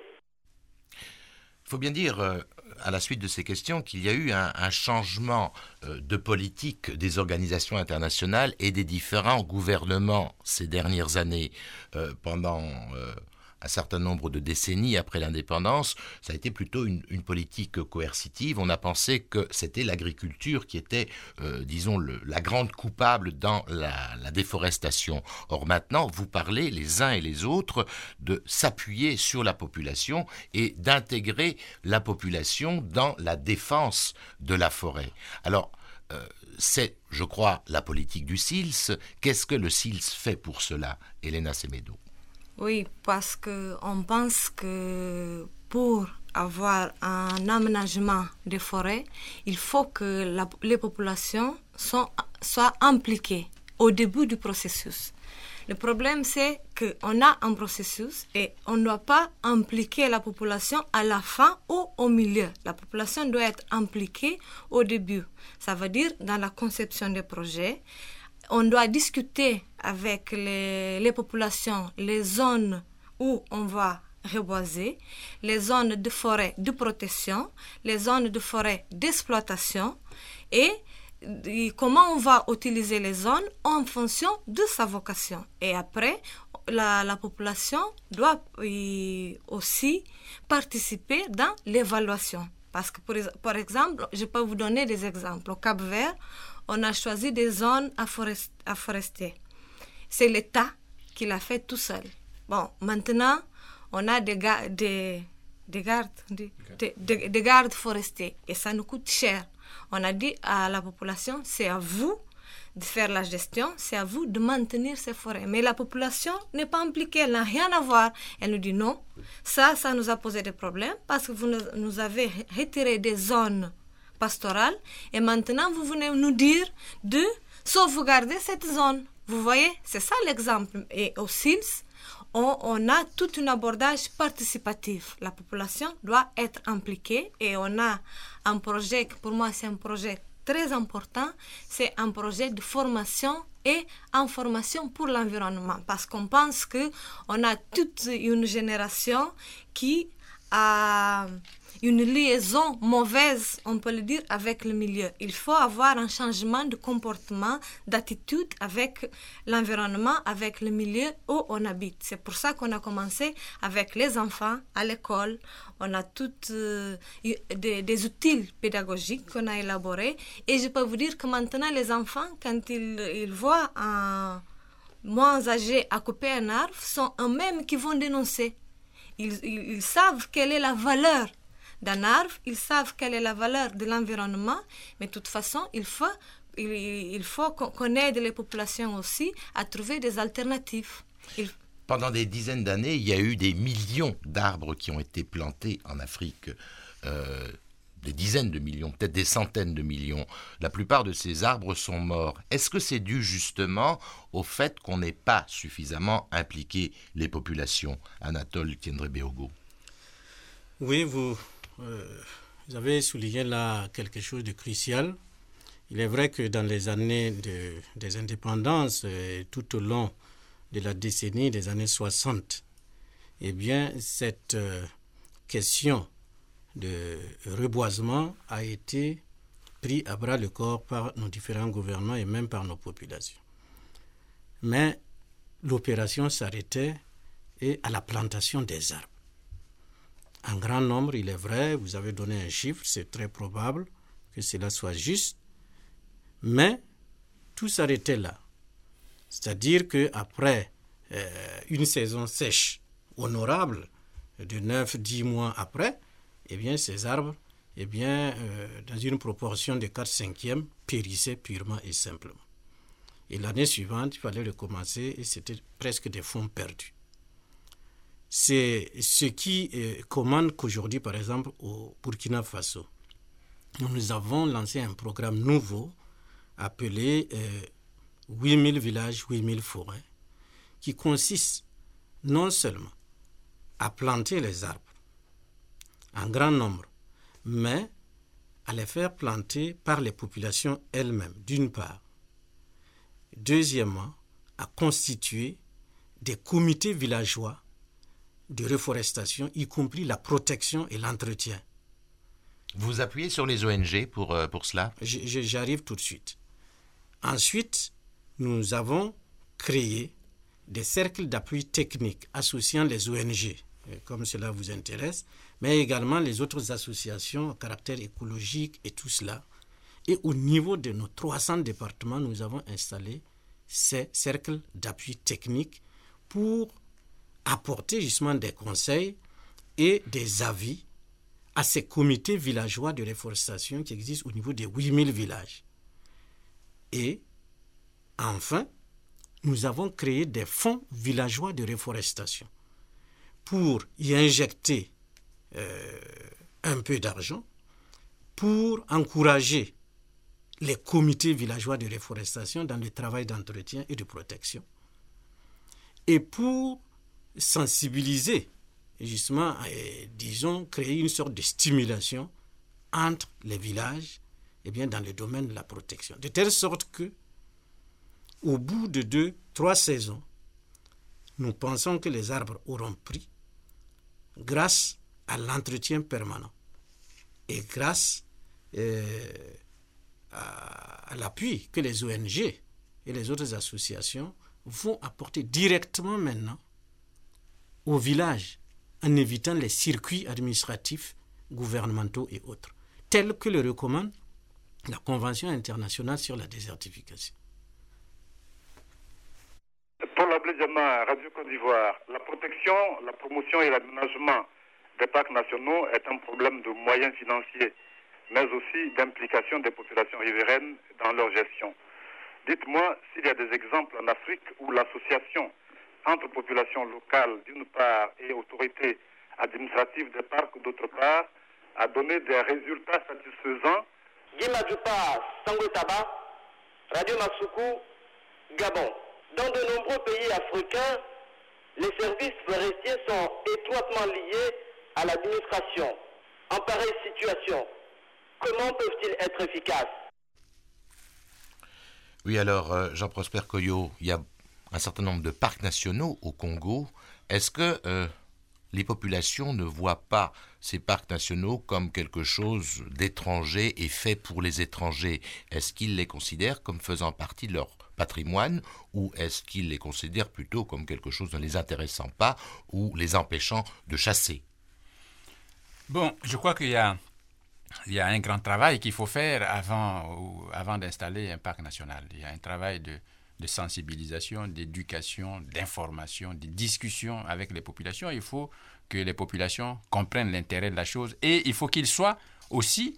Il faut bien dire, à la suite de ces questions, qu'il y a eu un changement de politique des organisations internationales et des différents gouvernements ces dernières années. Pendant un certain nombre de décennies après l'indépendance, ça a été plutôt une politique coercitive. On a pensé que c'était l'agriculture qui était, disons, la grande coupable dans la déforestation. Or maintenant, vous parlez les uns et les autres de s'appuyer sur la population et d'intégrer la population dans la défense de la forêt. Alors, c'est, je crois, la politique du SILS. Qu'est-ce que le SILS fait pour cela, Elena Semedo? Oui, parce qu'on pense que pour avoir un aménagement des forêts, il faut que les populations soient impliquées au début du processus. Le problème, c'est qu'on a un processus et on ne doit pas impliquer la population à la fin ou au milieu. La population doit être impliquée au début. Ça veut dire dans la conception des projets. On doit discuter avec les populations, les zones où on va reboiser, les zones de forêt de protection, les zones de forêt d'exploitation et comment on va utiliser les zones en fonction de sa vocation. Et après, la population doit aussi participer dans l'évaluation. Parce que, par exemple, je peux vous donner des exemples. Au Cap-Vert, on a choisi des zones à forester. C'est l'État qui l'a fait tout seul. Bon, maintenant, on a des gardes forestiers et ça nous coûte cher. On a dit à la population, c'est à vous de faire la gestion, c'est à vous de maintenir ces forêts. Mais la population n'est pas impliquée, elle n'a rien à voir. Elle nous dit non, ça nous a posé des problèmes parce que vous nous avez retiré des zones pastorales et maintenant vous venez nous dire de sauvegarder cette zone. Vous voyez, c'est ça l'exemple. Et au SILS, on a tout un abordage participatif. La population doit être impliquée et on a un projet, pour moi c'est un projet très important, c'est un projet de formation et information pour l'environnement parce qu'on pense qu'on a toute une génération qui à une liaison mauvaise, on peut le dire, avec le milieu. Il faut avoir un changement de comportement, d'attitude avec l'environnement, avec le milieu où on habite. C'est pour ça qu'on a commencé avec les enfants à l'école. On a toutes des outils pédagogiques qu'on a élaborés. Et je peux vous dire que maintenant, les enfants, quand ils voient un moins âgé à couper un arbre, sont eux-mêmes qui vont dénoncer. Ils savent quelle est la valeur d'un arbre, ils savent quelle est la valeur de l'environnement, mais de toute façon, il faut qu'on aide les populations aussi à trouver des alternatives. Pendant des dizaines d'années, il y a eu des millions d'arbres qui ont été plantés en Afrique, des dizaines de millions, peut-être des centaines de millions. La plupart de ces arbres sont morts. Est-ce que c'est dû justement au fait qu'on n'ait pas suffisamment impliqué les populations? Anatole Tiendré-Béogo. Oui, vous avez souligné là quelque chose de crucial. Il est vrai que dans les années des indépendances, tout au long de la décennie des années 60, eh bien, cette question de reboisement a été pris à bras le corps par nos différents gouvernements et même par nos populations. Mais l'opération s'arrêtait à la plantation des arbres. En grand nombre, il est vrai, vous avez donné un chiffre, c'est très probable que cela soit juste, mais tout s'arrêtait là. C'est-à-dire qu'après une saison sèche honorable de 9-10 mois après, eh bien, ces arbres, dans une proportion de 4/5, périssaient purement et simplement. Et l'année suivante, il fallait recommencer et c'était presque des fonds perdus. C'est ce qui commande qu'aujourd'hui, par exemple, au Burkina Faso, nous avons lancé un programme nouveau appelé 8000 villages, 8000 forêts, qui consiste non seulement à planter les arbres en grand nombre, mais à les faire planter par les populations elles-mêmes, d'une part. Deuxièmement, à constituer des comités villageois de reforestation, y compris la protection et l'entretien. Vous appuyez sur les ONG pour cela? J'arrive tout de suite. Ensuite, nous avons créé des cercles d'appui technique associant les ONG, comme cela vous intéresse, mais également les autres associations à caractère écologique et tout cela. Et au niveau de nos 300 départements, nous avons installé ces cercles d'appui technique pour apporter justement des conseils et des avis à ces comités villageois de reforestation qui existent au niveau des 8000 villages. Et enfin, nous avons créé des fonds villageois de reforestation pour y injecter un peu d'argent, pour encourager les comités villageois de reforestation dans le travail d'entretien et de protection, et pour sensibiliser, justement, disons, créer une sorte de stimulation entre les villages dans le domaine de la protection. De telle sorte que, au bout de 2-3 saisons, nous pensons que les arbres auront pris grâce à l'entretien permanent et grâce à l'appui que les ONG et les autres associations vont apporter directement maintenant au village en évitant les circuits administratifs, gouvernementaux et autres, tels que le recommande la Convention internationale sur la désertification. Pour l'Ablé Diama, Radio Côte d'Ivoire, la protection, la promotion et l'aménagement des parcs nationaux est un problème de moyens financiers, mais aussi d'implication des populations riveraines dans leur gestion. Dites-moi s'il y a des exemples en Afrique où l'association entre populations locales d'une part et autorités administratives des parcs d'autre part a donné des résultats satisfaisants. Guy Madjoupa, Sangoetaba, Radio Masuku, Gabon. Dans de nombreux pays africains, les services forestiers sont étroitement liés à l'administration. En pareille situation, comment peuvent-ils être efficaces? Oui, alors, Jean-Prosper Koyo, il y a un certain nombre de parcs nationaux au Congo. Est-ce que les populations ne voient pas ces parcs nationaux comme quelque chose d'étranger et fait pour les étrangers. Est-ce qu'ils les considèrent comme faisant partie de leur patrimoine ou est-ce qu'ils les considèrent plutôt comme quelque chose ne les intéressant pas ou les empêchant de chasser? Bon, je crois qu'il y a un grand travail qu'il faut faire avant d'installer un parc national. Il y a un travail de sensibilisation, d'éducation, d'information, de discussion avec les populations. Il faut que les populations comprennent l'intérêt de la chose et il faut qu'ils soient aussi,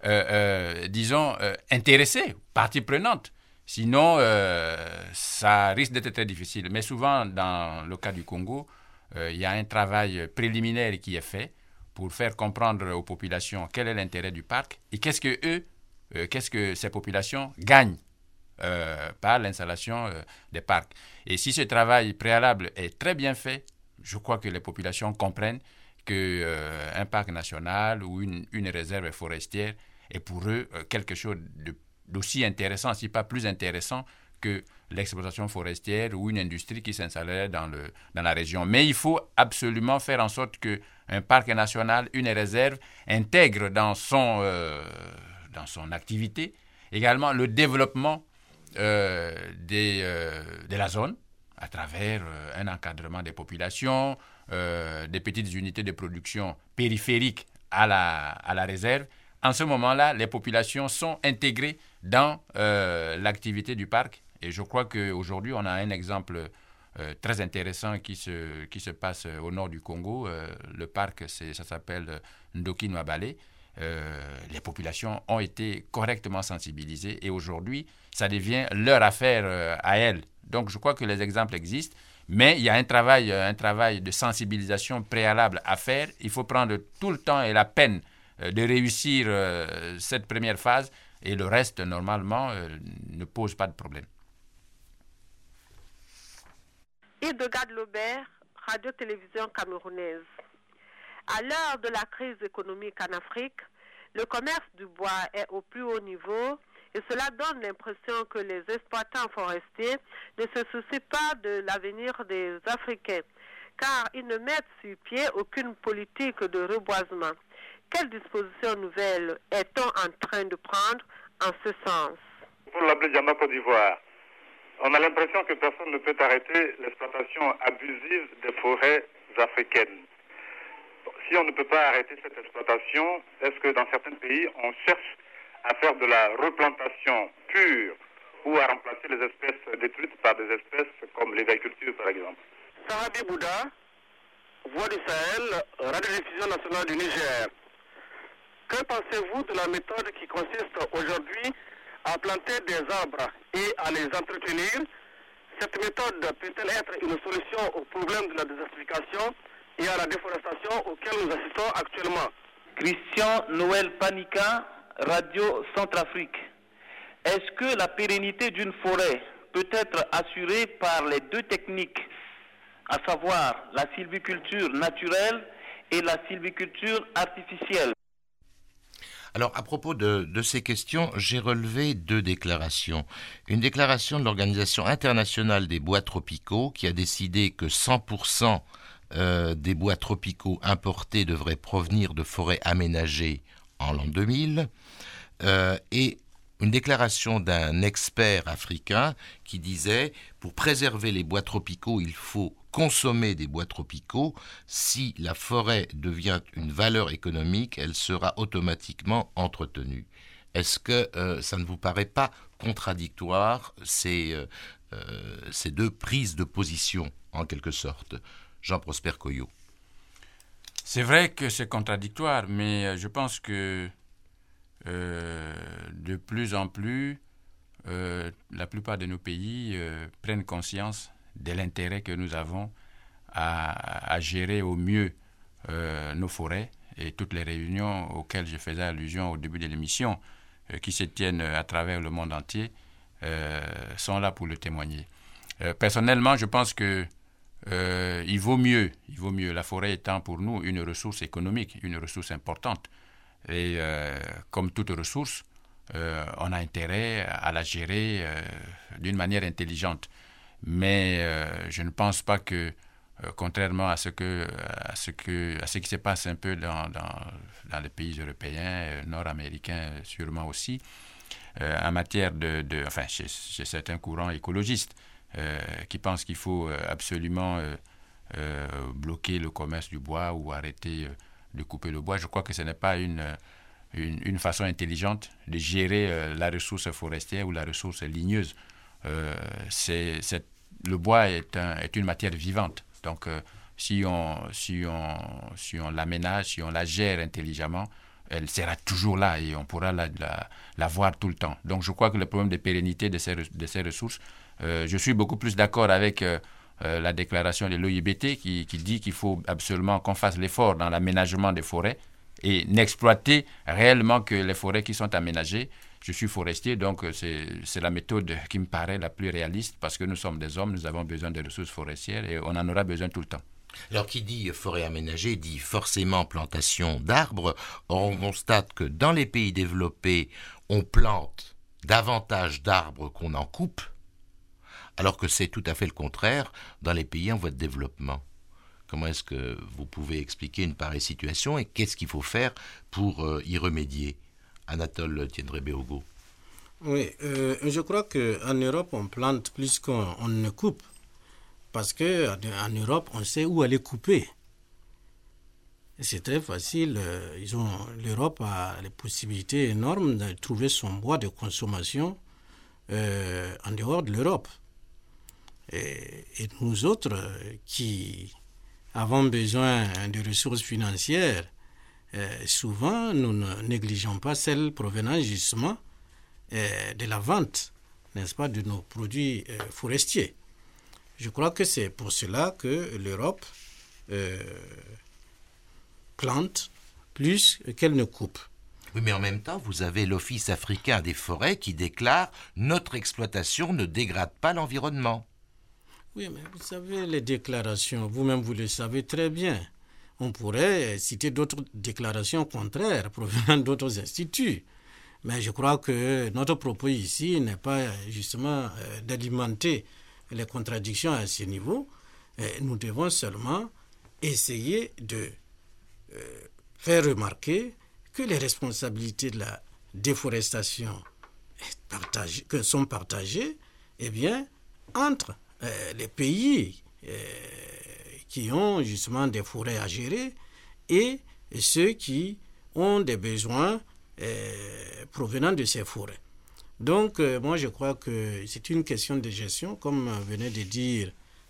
intéressés, partie prenante. Sinon, ça risque d'être très difficile. Mais souvent, dans le cas du Congo, il y a un travail préliminaire qui est fait pour faire comprendre aux populations quel est l'intérêt du parc et qu'est-ce que ces populations gagnent par l'installation des parcs. Et si ce travail préalable est très bien fait, je crois que les populations comprennent qu'un parc national ou une réserve forestière est pour eux quelque chose d'aussi intéressant, si pas plus intéressant que l'exploitation forestière ou une industrie qui s'installerait dans la région. Mais il faut absolument faire en sorte qu'un parc national, une réserve, intègre dans son activité également le développement de la zone à travers un encadrement des populations, des petites unités de production périphériques à la réserve. En ce moment-là, les populations sont intégrées dans l'activité du parc. Et je crois qu'aujourd'hui, on a un exemple très intéressant qui se passe au nord du Congo. Le parc, ça s'appelle Ndoki Nwabale. Les populations ont été correctement sensibilisées et aujourd'hui, ça devient leur affaire à elles. Donc, je crois que les exemples existent, mais il y a un travail de sensibilisation préalable à faire. Il faut prendre tout le temps et la peine de réussir cette première phase et le reste, normalement, ne pose pas de problème. Hildegard Lobert, Radio-Télévision camerounaise. À l'heure de la crise économique en Afrique, le commerce du bois est au plus haut niveau et cela donne l'impression que les exploitants forestiers ne se soucient pas de l'avenir des Africains, car ils ne mettent sur pied aucune politique de reboisement. Quelles dispositions nouvelles est-on en train de prendre en ce sens? Pour la Blediama Côte d'Ivoire, on a l'impression que personne ne peut arrêter l'exploitation abusive des forêts africaines. Si on ne peut pas arrêter cette exploitation, est-ce que dans certains pays, on cherche à faire de la replantation pure ou à remplacer les espèces détruites par des espèces comme l'agriculture, par exemple? Sahabi Bouddha, Voix du Sahel, Radio-Diffusion nationale du Niger. Que pensez-vous de la méthode qui consiste aujourd'hui à planter des arbres et à les entretenir? Cette méthode peut-elle être une solution au problème de la désertification et à la déforestation auquel nous assistons actuellement? Christian Noël Panica, Radio Centrafrique. Est-ce que la pérennité d'une forêt peut être assurée par les deux techniques, à savoir la sylviculture naturelle et la sylviculture artificielle? Alors, à propos de ces questions, j'ai relevé deux déclarations. Une déclaration de l'Organisation internationale des bois tropicaux qui a décidé que 100% des bois tropicaux importés devraient provenir de forêts aménagées en l'an 2000, et une déclaration d'un expert africain qui disait « Pour préserver les bois tropicaux, il faut consommer des bois tropicaux. Si la forêt devient une valeur économique, elle sera automatiquement entretenue. » Est-ce que ça ne vous paraît pas contradictoire, ces deux prises de position, en quelque sorte? Jean-Prosper Coyot. C'est vrai que c'est contradictoire, mais je pense que de plus en plus, la plupart de nos pays prennent conscience de l'intérêt que nous avons à gérer au mieux nos forêts, et toutes les réunions auxquelles je faisais allusion au début de l'émission, qui se tiennent à travers le monde entier, sont là pour le témoigner. Personnellement, je pense que il vaut mieux, la forêt étant pour nous une ressource économique, une ressource importante. Et comme toute ressource, on a intérêt à la gérer d'une manière intelligente. Mais je ne pense pas que contrairement à ce qui se passe un peu dans les pays européens, nord-américains sûrement aussi, en matière chez certains courants écologistes qui pensent qu'il faut absolument bloquer le commerce du bois ou arrêter de couper le bois. Je crois que ce n'est pas une façon intelligente de gérer la ressource forestière ou la ressource ligneuse. Le bois est une matière vivante. Donc, si on l'aménage, si on la gère intelligemment, elle sera toujours là et on pourra la voir tout le temps. Donc, je crois que le problème de pérennité de ces ressources, je suis beaucoup plus d'accord avec la déclaration de l'OIBT qui dit qu'il faut absolument qu'on fasse l'effort dans l'aménagement des forêts et n'exploiter réellement que les forêts qui sont aménagées. Je suis forestier, donc c'est la méthode qui me paraît la plus réaliste parce que nous sommes des hommes, nous avons besoin de ressources forestières et on en aura besoin tout le temps. Alors, qui dit forêt aménagée dit forcément plantation d'arbres. Or, on constate que dans les pays développés, on plante davantage d'arbres qu'on en coupe, alors que c'est tout à fait le contraire dans les pays en voie de développement. Comment est-ce que vous pouvez expliquer une pareille situation et qu'est-ce qu'il faut faire pour y remédier? Anatole Tiendré-Béogo. Oui, je crois qu'en Europe, on plante plus qu'on ne coupe. Parce qu'en Europe, on sait où aller couper. Et c'est très facile. L'Europe a les possibilités énormes de trouver son bois de consommation en dehors de l'Europe. Et nous autres qui avons besoin de ressources financières, souvent nous ne négligeons pas celles provenant justement de la vente, n'est-ce pas, de nos produits forestiers. Je crois que c'est pour cela que l'Europe plante plus qu'elle ne coupe. Oui, mais en même temps, vous avez l'Office africain des forêts qui déclare « Notre exploitation ne dégrade pas l'environnement ». Oui, mais vous savez, les déclarations, vous-même vous le savez très bien. On pourrait citer d'autres déclarations contraires provenant d'autres instituts. Mais je crois que notre propos ici n'est pas justement d'alimenter les contradictions à ce niveau. Nous devons seulement essayer de faire remarquer que les responsabilités de la déforestation sont partagées entre les pays qui ont justement des forêts à gérer et ceux qui ont des besoins provenant de ces forêts. Donc, moi, je crois que c'est une question de gestion, comme venait de dire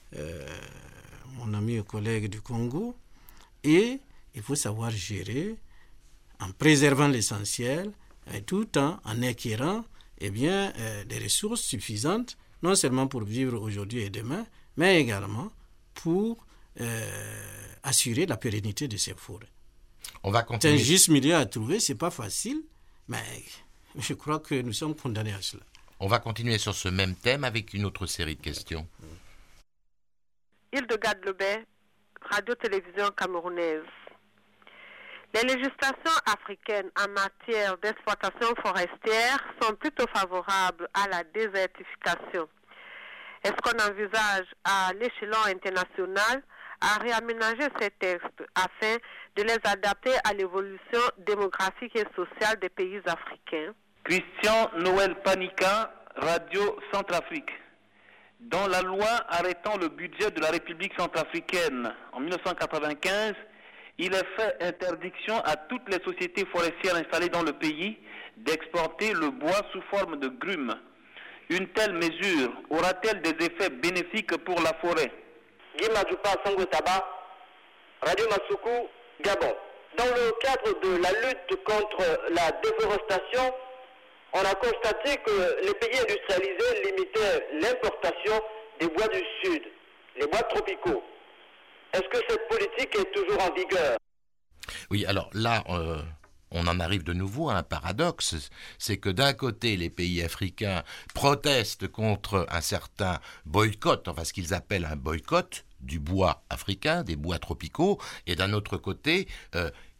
mon ami et collègue du Congo, et il faut savoir gérer en préservant l'essentiel, tout en acquérant des ressources suffisantes, non seulement pour vivre aujourd'hui et demain, mais également pour assurer la pérennité de ces forêts. On va continuer. C'est un juste milieu à trouver, c'est pas facile, mais je crois que nous sommes condamnés à cela. On va continuer sur ce même thème avec une autre série de questions. Hildegard Lebet, Radio-Télévision camerounaise. Les législations africaines en matière d'exploitation forestière sont plutôt favorables à la désertification. Est-ce qu'on envisage à l'échelon international à réaménager ces textes afin de les adapter à l'évolution démographique et sociale des pays africains? Christian Noël Panica, Radio Centrafrique. Dans la loi arrêtant le budget de la République centrafricaine en 1995, il est fait interdiction à toutes les sociétés forestières installées dans le pays d'exporter le bois sous forme de grumes. Une telle mesure aura-t-elle des effets bénéfiques pour la forêt? Guy Madjoupa Sangotaba, Radio Masuku, Gabon. Dans le cadre de la lutte contre la déforestation, on a constaté que les pays industrialisés limitaient l'importation des bois du Sud, les bois tropicaux. Est-ce que cette politique est toujours en vigueur? Oui, alors là, on en arrive de nouveau à un paradoxe. C'est que d'un côté, les pays africains protestent contre un certain boycott, enfin ce qu'ils appellent un boycott du bois africain, des bois tropicaux, et d'un autre côté,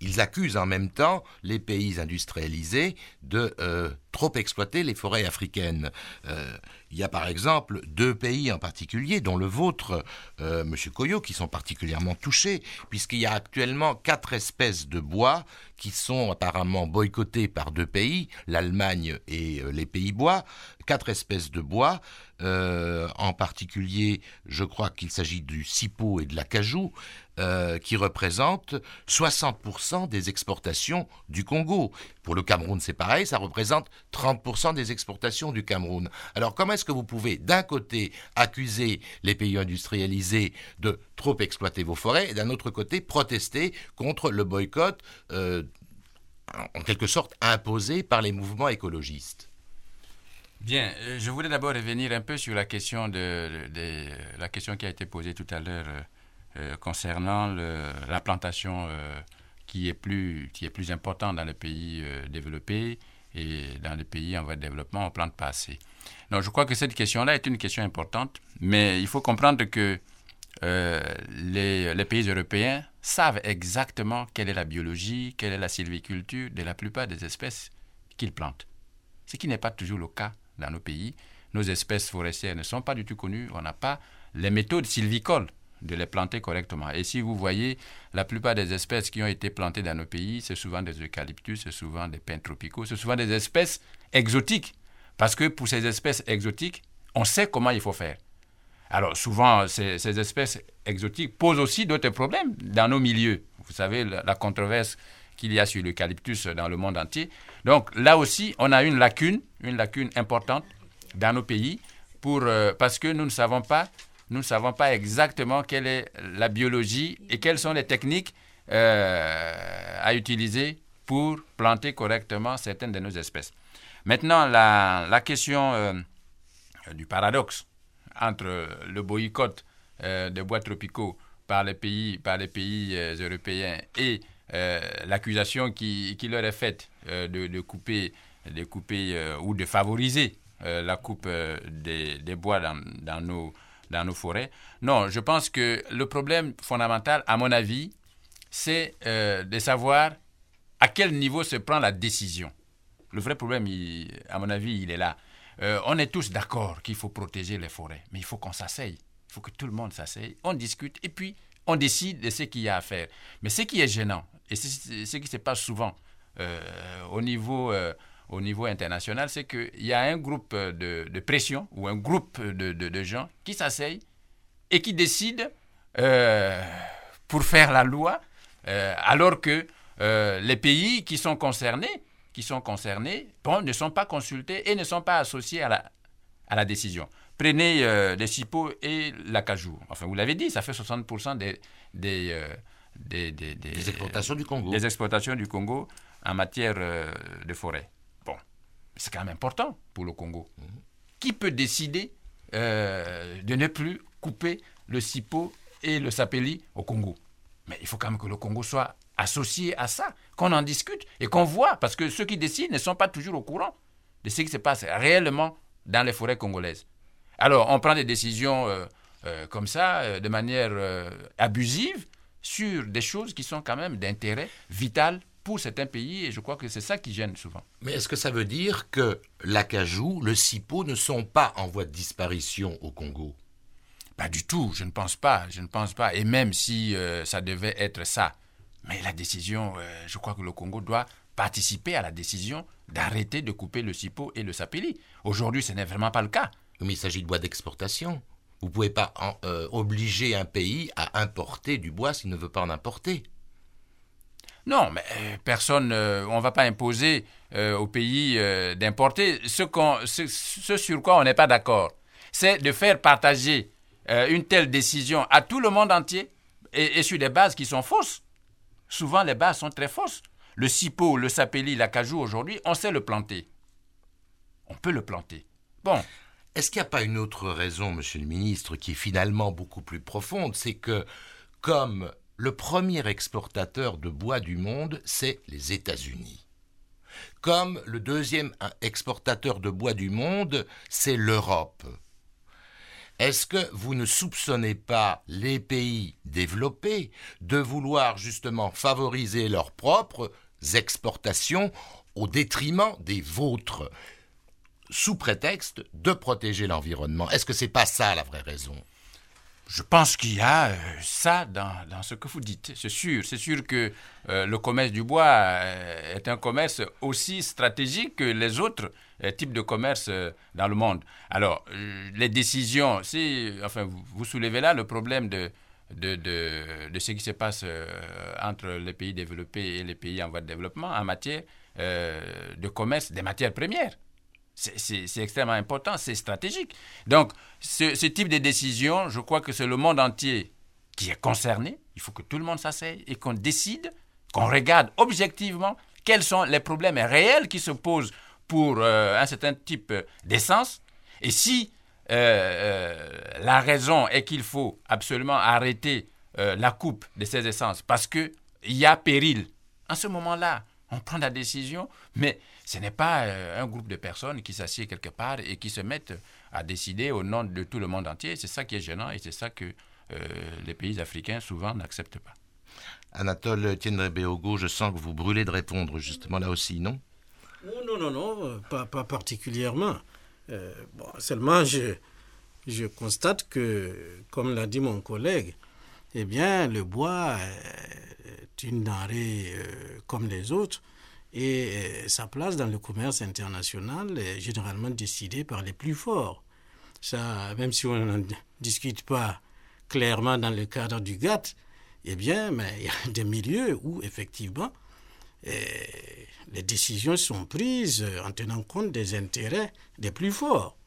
ils accusent en même temps les pays industrialisés de trop exploiter les forêts africaines. Il y a par exemple 2 pays en particulier, dont le vôtre, M. Koyo, qui sont particulièrement touchés, puisqu'il y a actuellement 4 espèces de bois qui sont apparemment boycottées par 2 pays, l'Allemagne et les Pays-Bas. 4 espèces de bois, en particulier, je crois qu'il s'agit du cipau et de l'acajou, qui représentent 60% des exportations du Congo. Pour le Cameroun, c'est pareil, ça représente 30% des exportations du Cameroun. Alors comment est-ce que vous pouvez, d'un côté, accuser les pays industrialisés de trop exploiter vos forêts, et d'un autre côté, protester contre le boycott, en quelque sorte imposé par les mouvements écologistes? Bien, je voulais d'abord revenir un peu sur la question la question qui a été posée tout à l'heure concernant la plantation qui est plus importante dans les pays développés et dans les pays en voie de développement, on ne plante pas assez. Donc, je crois que cette question-là est une question importante, mais il faut comprendre que les pays européens savent exactement quelle est la biologie, quelle est la sylviculture de la plupart des espèces qu'ils plantent. Ce qui n'est pas toujours le cas dans nos pays. Nos espèces forestières ne sont pas du tout connues. On n'a pas les méthodes sylvicoles de les planter correctement. Et si vous voyez, la plupart des espèces qui ont été plantées dans nos pays, c'est souvent des eucalyptus, c'est souvent des pins tropicaux, c'est souvent des espèces exotiques. Parce que pour ces espèces exotiques, on sait comment il faut faire. Alors souvent, ces espèces exotiques posent aussi d'autres problèmes dans nos milieux. Vous savez, la controverse qu'il y a sur l'eucalyptus dans le monde entier. Donc là aussi, on a une lacune importante dans nos pays parce que nous ne savons pas exactement quelle est la biologie et quelles sont les techniques à utiliser pour planter correctement certaines de nos espèces. Maintenant, la question du paradoxe entre le boycott des bois tropicaux par les pays européens et l'accusation qui leur est faite de couper ou de favoriser la coupe des bois dans nos forêts. Non, je pense que le problème fondamental, à mon avis, c'est de savoir à quel niveau se prend la décision. Le vrai problème, à mon avis, il est là. On est tous d'accord qu'il faut protéger les forêts, mais il faut qu'on s'asseye. Il faut que tout le monde s'asseye, on discute et puis on décide de ce qu'il y a à faire. Mais ce qui est gênant, et c'est ce qui se passe souvent au niveau international, c'est qu'il y a un groupe de pression ou un groupe de gens qui s'asseyent et qui décident pour faire la loi, alors que les pays qui sont concernés, ne sont pas consultés et ne sont pas associés à la décision. Prenez les cipaux et l'acajou. Enfin, vous l'avez dit, ça fait 60% des exportations du Congo. Des exportations du Congo en matière de forêt. Bon, c'est quand même important pour le Congo. Qui peut décider de ne plus couper le cipau et le sapeli au Congo? Mais il faut quand même que le Congo soit associé à ça, qu'on en discute et qu'on voit, parce que ceux qui décident ne sont pas toujours au courant de ce qui se passe réellement dans les forêts congolaises. Alors, on prend des décisions comme ça, de manière abusive, sur des choses qui sont quand même d'intérêt vital pour certains pays, et je crois que c'est ça qui gêne souvent. Mais est-ce que ça veut dire que l'acajou, le cipau ne sont pas en voie de disparition au Congo? Pas du tout, je ne pense pas. Et même si ça devait être ça, mais la décision, je crois que le Congo doit participer à la décision d'arrêter de couper le cipau et le sapeli. Aujourd'hui, ce n'est vraiment pas le cas. Mais il s'agit de bois d'exportation. Vous ne pouvez pas obliger un pays à importer du bois s'il ne veut pas en importer. Non, mais personne, on ne va pas imposer au pays d'importer. Ce sur quoi on n'est pas d'accord, c'est de faire partager une telle décision à tout le monde entier et sur des bases qui sont fausses. Souvent, les bases sont très fausses. Le cipau, le sapeli, l'acajou, aujourd'hui, on sait le planter. On peut le planter. Bon. Est-ce qu'il n'y a pas une autre raison, monsieur le ministre, qui est finalement beaucoup plus profonde? C'est que, comme le premier exportateur de bois du monde, c'est les États-Unis. Comme le deuxième exportateur de bois du monde, c'est l'Europe. est-ce que vous ne soupçonnez pas les pays développés de vouloir justement favoriser leurs propres exportations au détriment des vôtres, sous prétexte de protéger l'environnement? Est-ce que c'est pas ça la vraie raison? Je pense qu'il y a ça dans ce que vous dites. C'est sûr que le commerce du bois est un commerce aussi stratégique que les autres types de commerce dans le monde. Alors, les décisions, vous soulevez là le problème de ce qui se passe entre les pays développés et les pays en voie de développement en matière de commerce des matières premières. C'est extrêmement important, c'est stratégique. Donc, ce type de décision, je crois que c'est le monde entier qui est concerné. Il faut que tout le monde s'asseye et qu'on décide, qu'on regarde objectivement quels sont les problèmes réels qui se posent pour un certain type d'essence. Et si la raison est qu'il faut absolument arrêter la coupe de ces essences parce qu'il y a péril, en ce moment-là, on prend la décision, mais ce n'est pas un groupe de personnes qui s'assied quelque part et qui se mettent à décider au nom de tout le monde entier. C'est ça qui est gênant et c'est ça que les pays africains souvent n'acceptent pas. Anatole Tiendré-Béogo, je sens que vous brûlez de répondre justement là aussi, non? Non, pas particulièrement. Seulement, je constate que, comme l'a dit mon collègue, eh bien, le bois est une denrée comme les autres et sa place dans le commerce international est généralement décidée par les plus forts. Ça, même si on n'en discute pas clairement dans le cadre du GATT, eh bien, mais il y a des milieux où, effectivement, les décisions sont prises en tenant compte des intérêts des plus forts.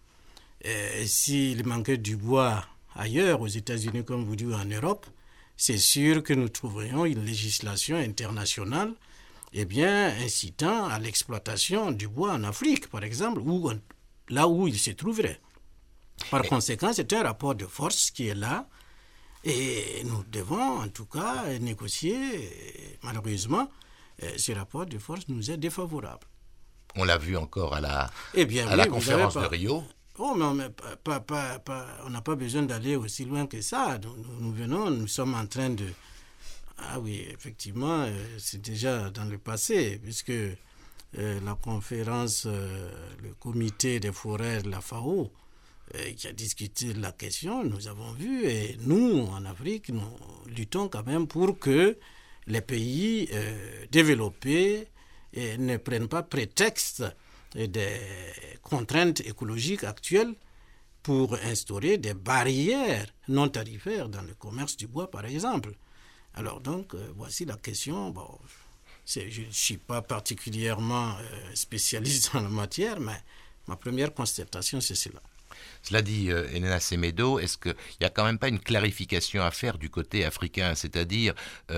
S'il manquait du bois ailleurs, aux États-Unis, comme vous dites, en Europe, c'est sûr que nous trouverions une législation internationale incitant à l'exploitation du bois en Afrique, par exemple, là où il se trouverait. Par conséquent, c'est un rapport de force qui est là et nous devons en tout cas négocier. Malheureusement, ce rapport de force nous est défavorable. On l'a vu encore à la conférence de Rio. Oh, mais on n'a pas besoin d'aller aussi loin que ça. Nous sommes en train de... Ah oui, effectivement, c'est déjà dans le passé, puisque la conférence, le comité des forêts de la FAO, qui a discuté de la question, nous avons vu, et nous, en Afrique, nous luttons quand même pour que les pays développés ne prennent pas prétexte des contraintes écologiques actuelles pour instaurer des barrières non tarifaires dans le commerce du bois, par exemple. Alors donc, voici la question. Je ne suis pas particulièrement spécialiste dans la matière, mais ma première constatation, c'est cela. Cela dit, Elena Semedo, est-ce qu'il n'y a quand même pas une clarification à faire du côté africain, c'est-à-dire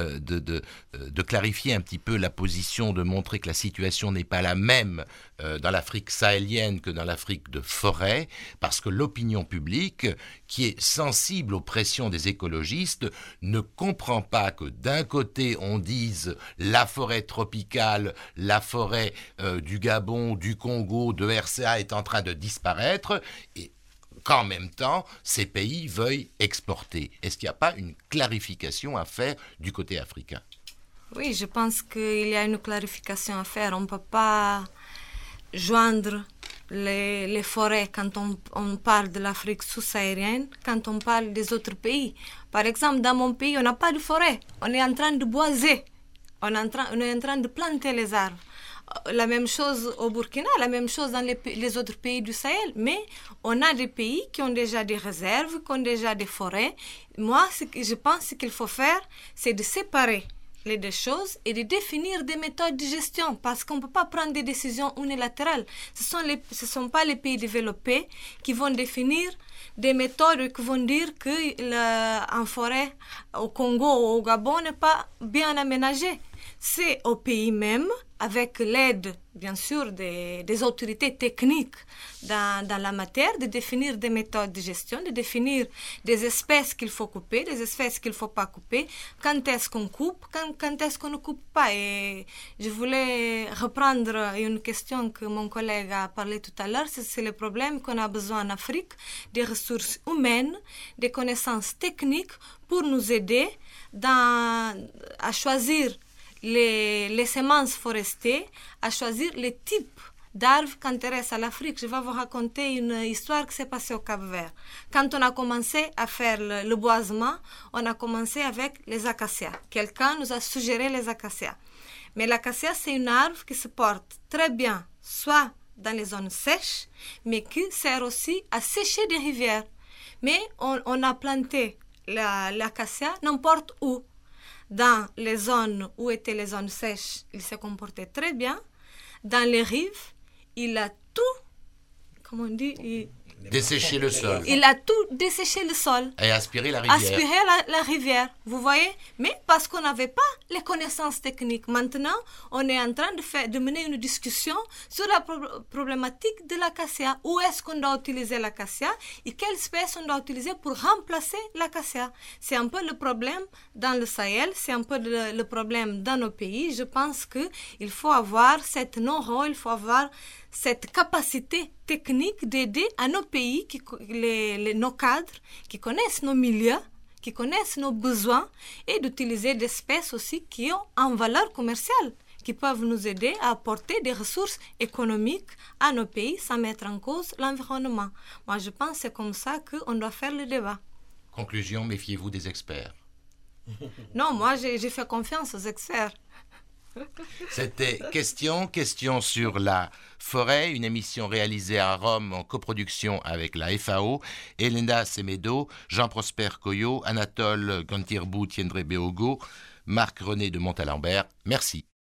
de clarifier un petit peu la position, de montrer que la situation n'est pas la même dans l'Afrique sahélienne que dans l'Afrique de forêt, parce que l'opinion publique, qui est sensible aux pressions des écologistes, ne comprend pas que d'un côté on dise la forêt tropicale, la forêt du Gabon, du Congo, de RCA est en train de disparaître, et qu'en même temps, ces pays veuillent exporter. Est-ce qu'il n'y a pas une clarification à faire du côté africain? Oui, je pense qu'il y a une clarification à faire. On ne peut pas joindre les forêts quand on parle de l'Afrique sous-saharienne, quand on parle des autres pays. Par exemple, dans mon pays, on n'a pas de forêt. On est en train de boiser. On est en train de planter les arbres. La même chose au Burkina, la même chose dans les autres pays du Sahel. Mais on a des pays qui ont déjà des réserves, qui ont déjà des forêts. Moi, ce que je pense qu'il faut faire, c'est de séparer les deux choses et de définir des méthodes de gestion, parce qu'on ne peut pas prendre des décisions unilatérales. Ce sont pas les pays développés qui vont définir des méthodes qui vont dire qu'une forêt au Congo ou au Gabon n'est pas bien aménagée. c'est au pays même, avec l'aide, bien sûr, des autorités techniques dans la matière, de définir des méthodes de gestion, de définir des espèces qu'il faut couper, des espèces qu'il ne faut pas couper, quand est-ce qu'on coupe, quand est-ce qu'on ne coupe pas. Et je voulais reprendre une question que mon collègue a parlé tout à l'heure, c'est le problème qu'on a besoin en Afrique, des ressources humaines, des connaissances techniques pour nous aider à choisir les semences forestières, à choisir les types d'arbres qui intéressent à l'Afrique. Je vais vous raconter une histoire qui s'est passée au Cap-Vert. Quand on a commencé à faire le boisement, on a commencé avec les acacias. Quelqu'un nous a suggéré les acacias. Mais l'acacia, c'est un arbre qui se porte très bien, soit dans les zones sèches, mais qui sert aussi à sécher des rivières. Mais on a planté l'acacia n'importe où. Dans les zones où étaient les zones sèches, il se comportait très bien. Dans les rives, il a tout, comment on dit, Dessécher le sol. Il a tout desséché le sol. Et aspirer la rivière. Aspirer la rivière, vous voyez. Mais parce qu'on n'avait pas les connaissances techniques. Maintenant, on est en train de mener une discussion sur la problématique de l'acacia. Où est-ce qu'on doit utiliser l'acacia et quelle espèce on doit utiliser pour remplacer l'acacia. C'est un peu le problème dans le Sahel, c'est un peu le problème dans nos pays. Je pense qu'il faut avoir cette know-how, il faut avoir cette capacité technique d'aider à nos pays, nos cadres, qui connaissent nos milieux, qui connaissent nos besoins, et d'utiliser des espèces aussi qui ont une valeur commerciale, qui peuvent nous aider à apporter des ressources économiques à nos pays sans mettre en cause l'environnement. Moi, je pense que c'est comme ça qu'on doit faire le débat. Conclusion, méfiez-vous des experts. Non, moi, j'ai fait confiance aux experts. C'était question sur la forêt, une émission réalisée à Rome en coproduction avec la FAO, Elena Semedo, Jean-Prosper Coyot, Anatole Gontirbou, Tiendre Beogo, Marc-René de Montalembert. Merci.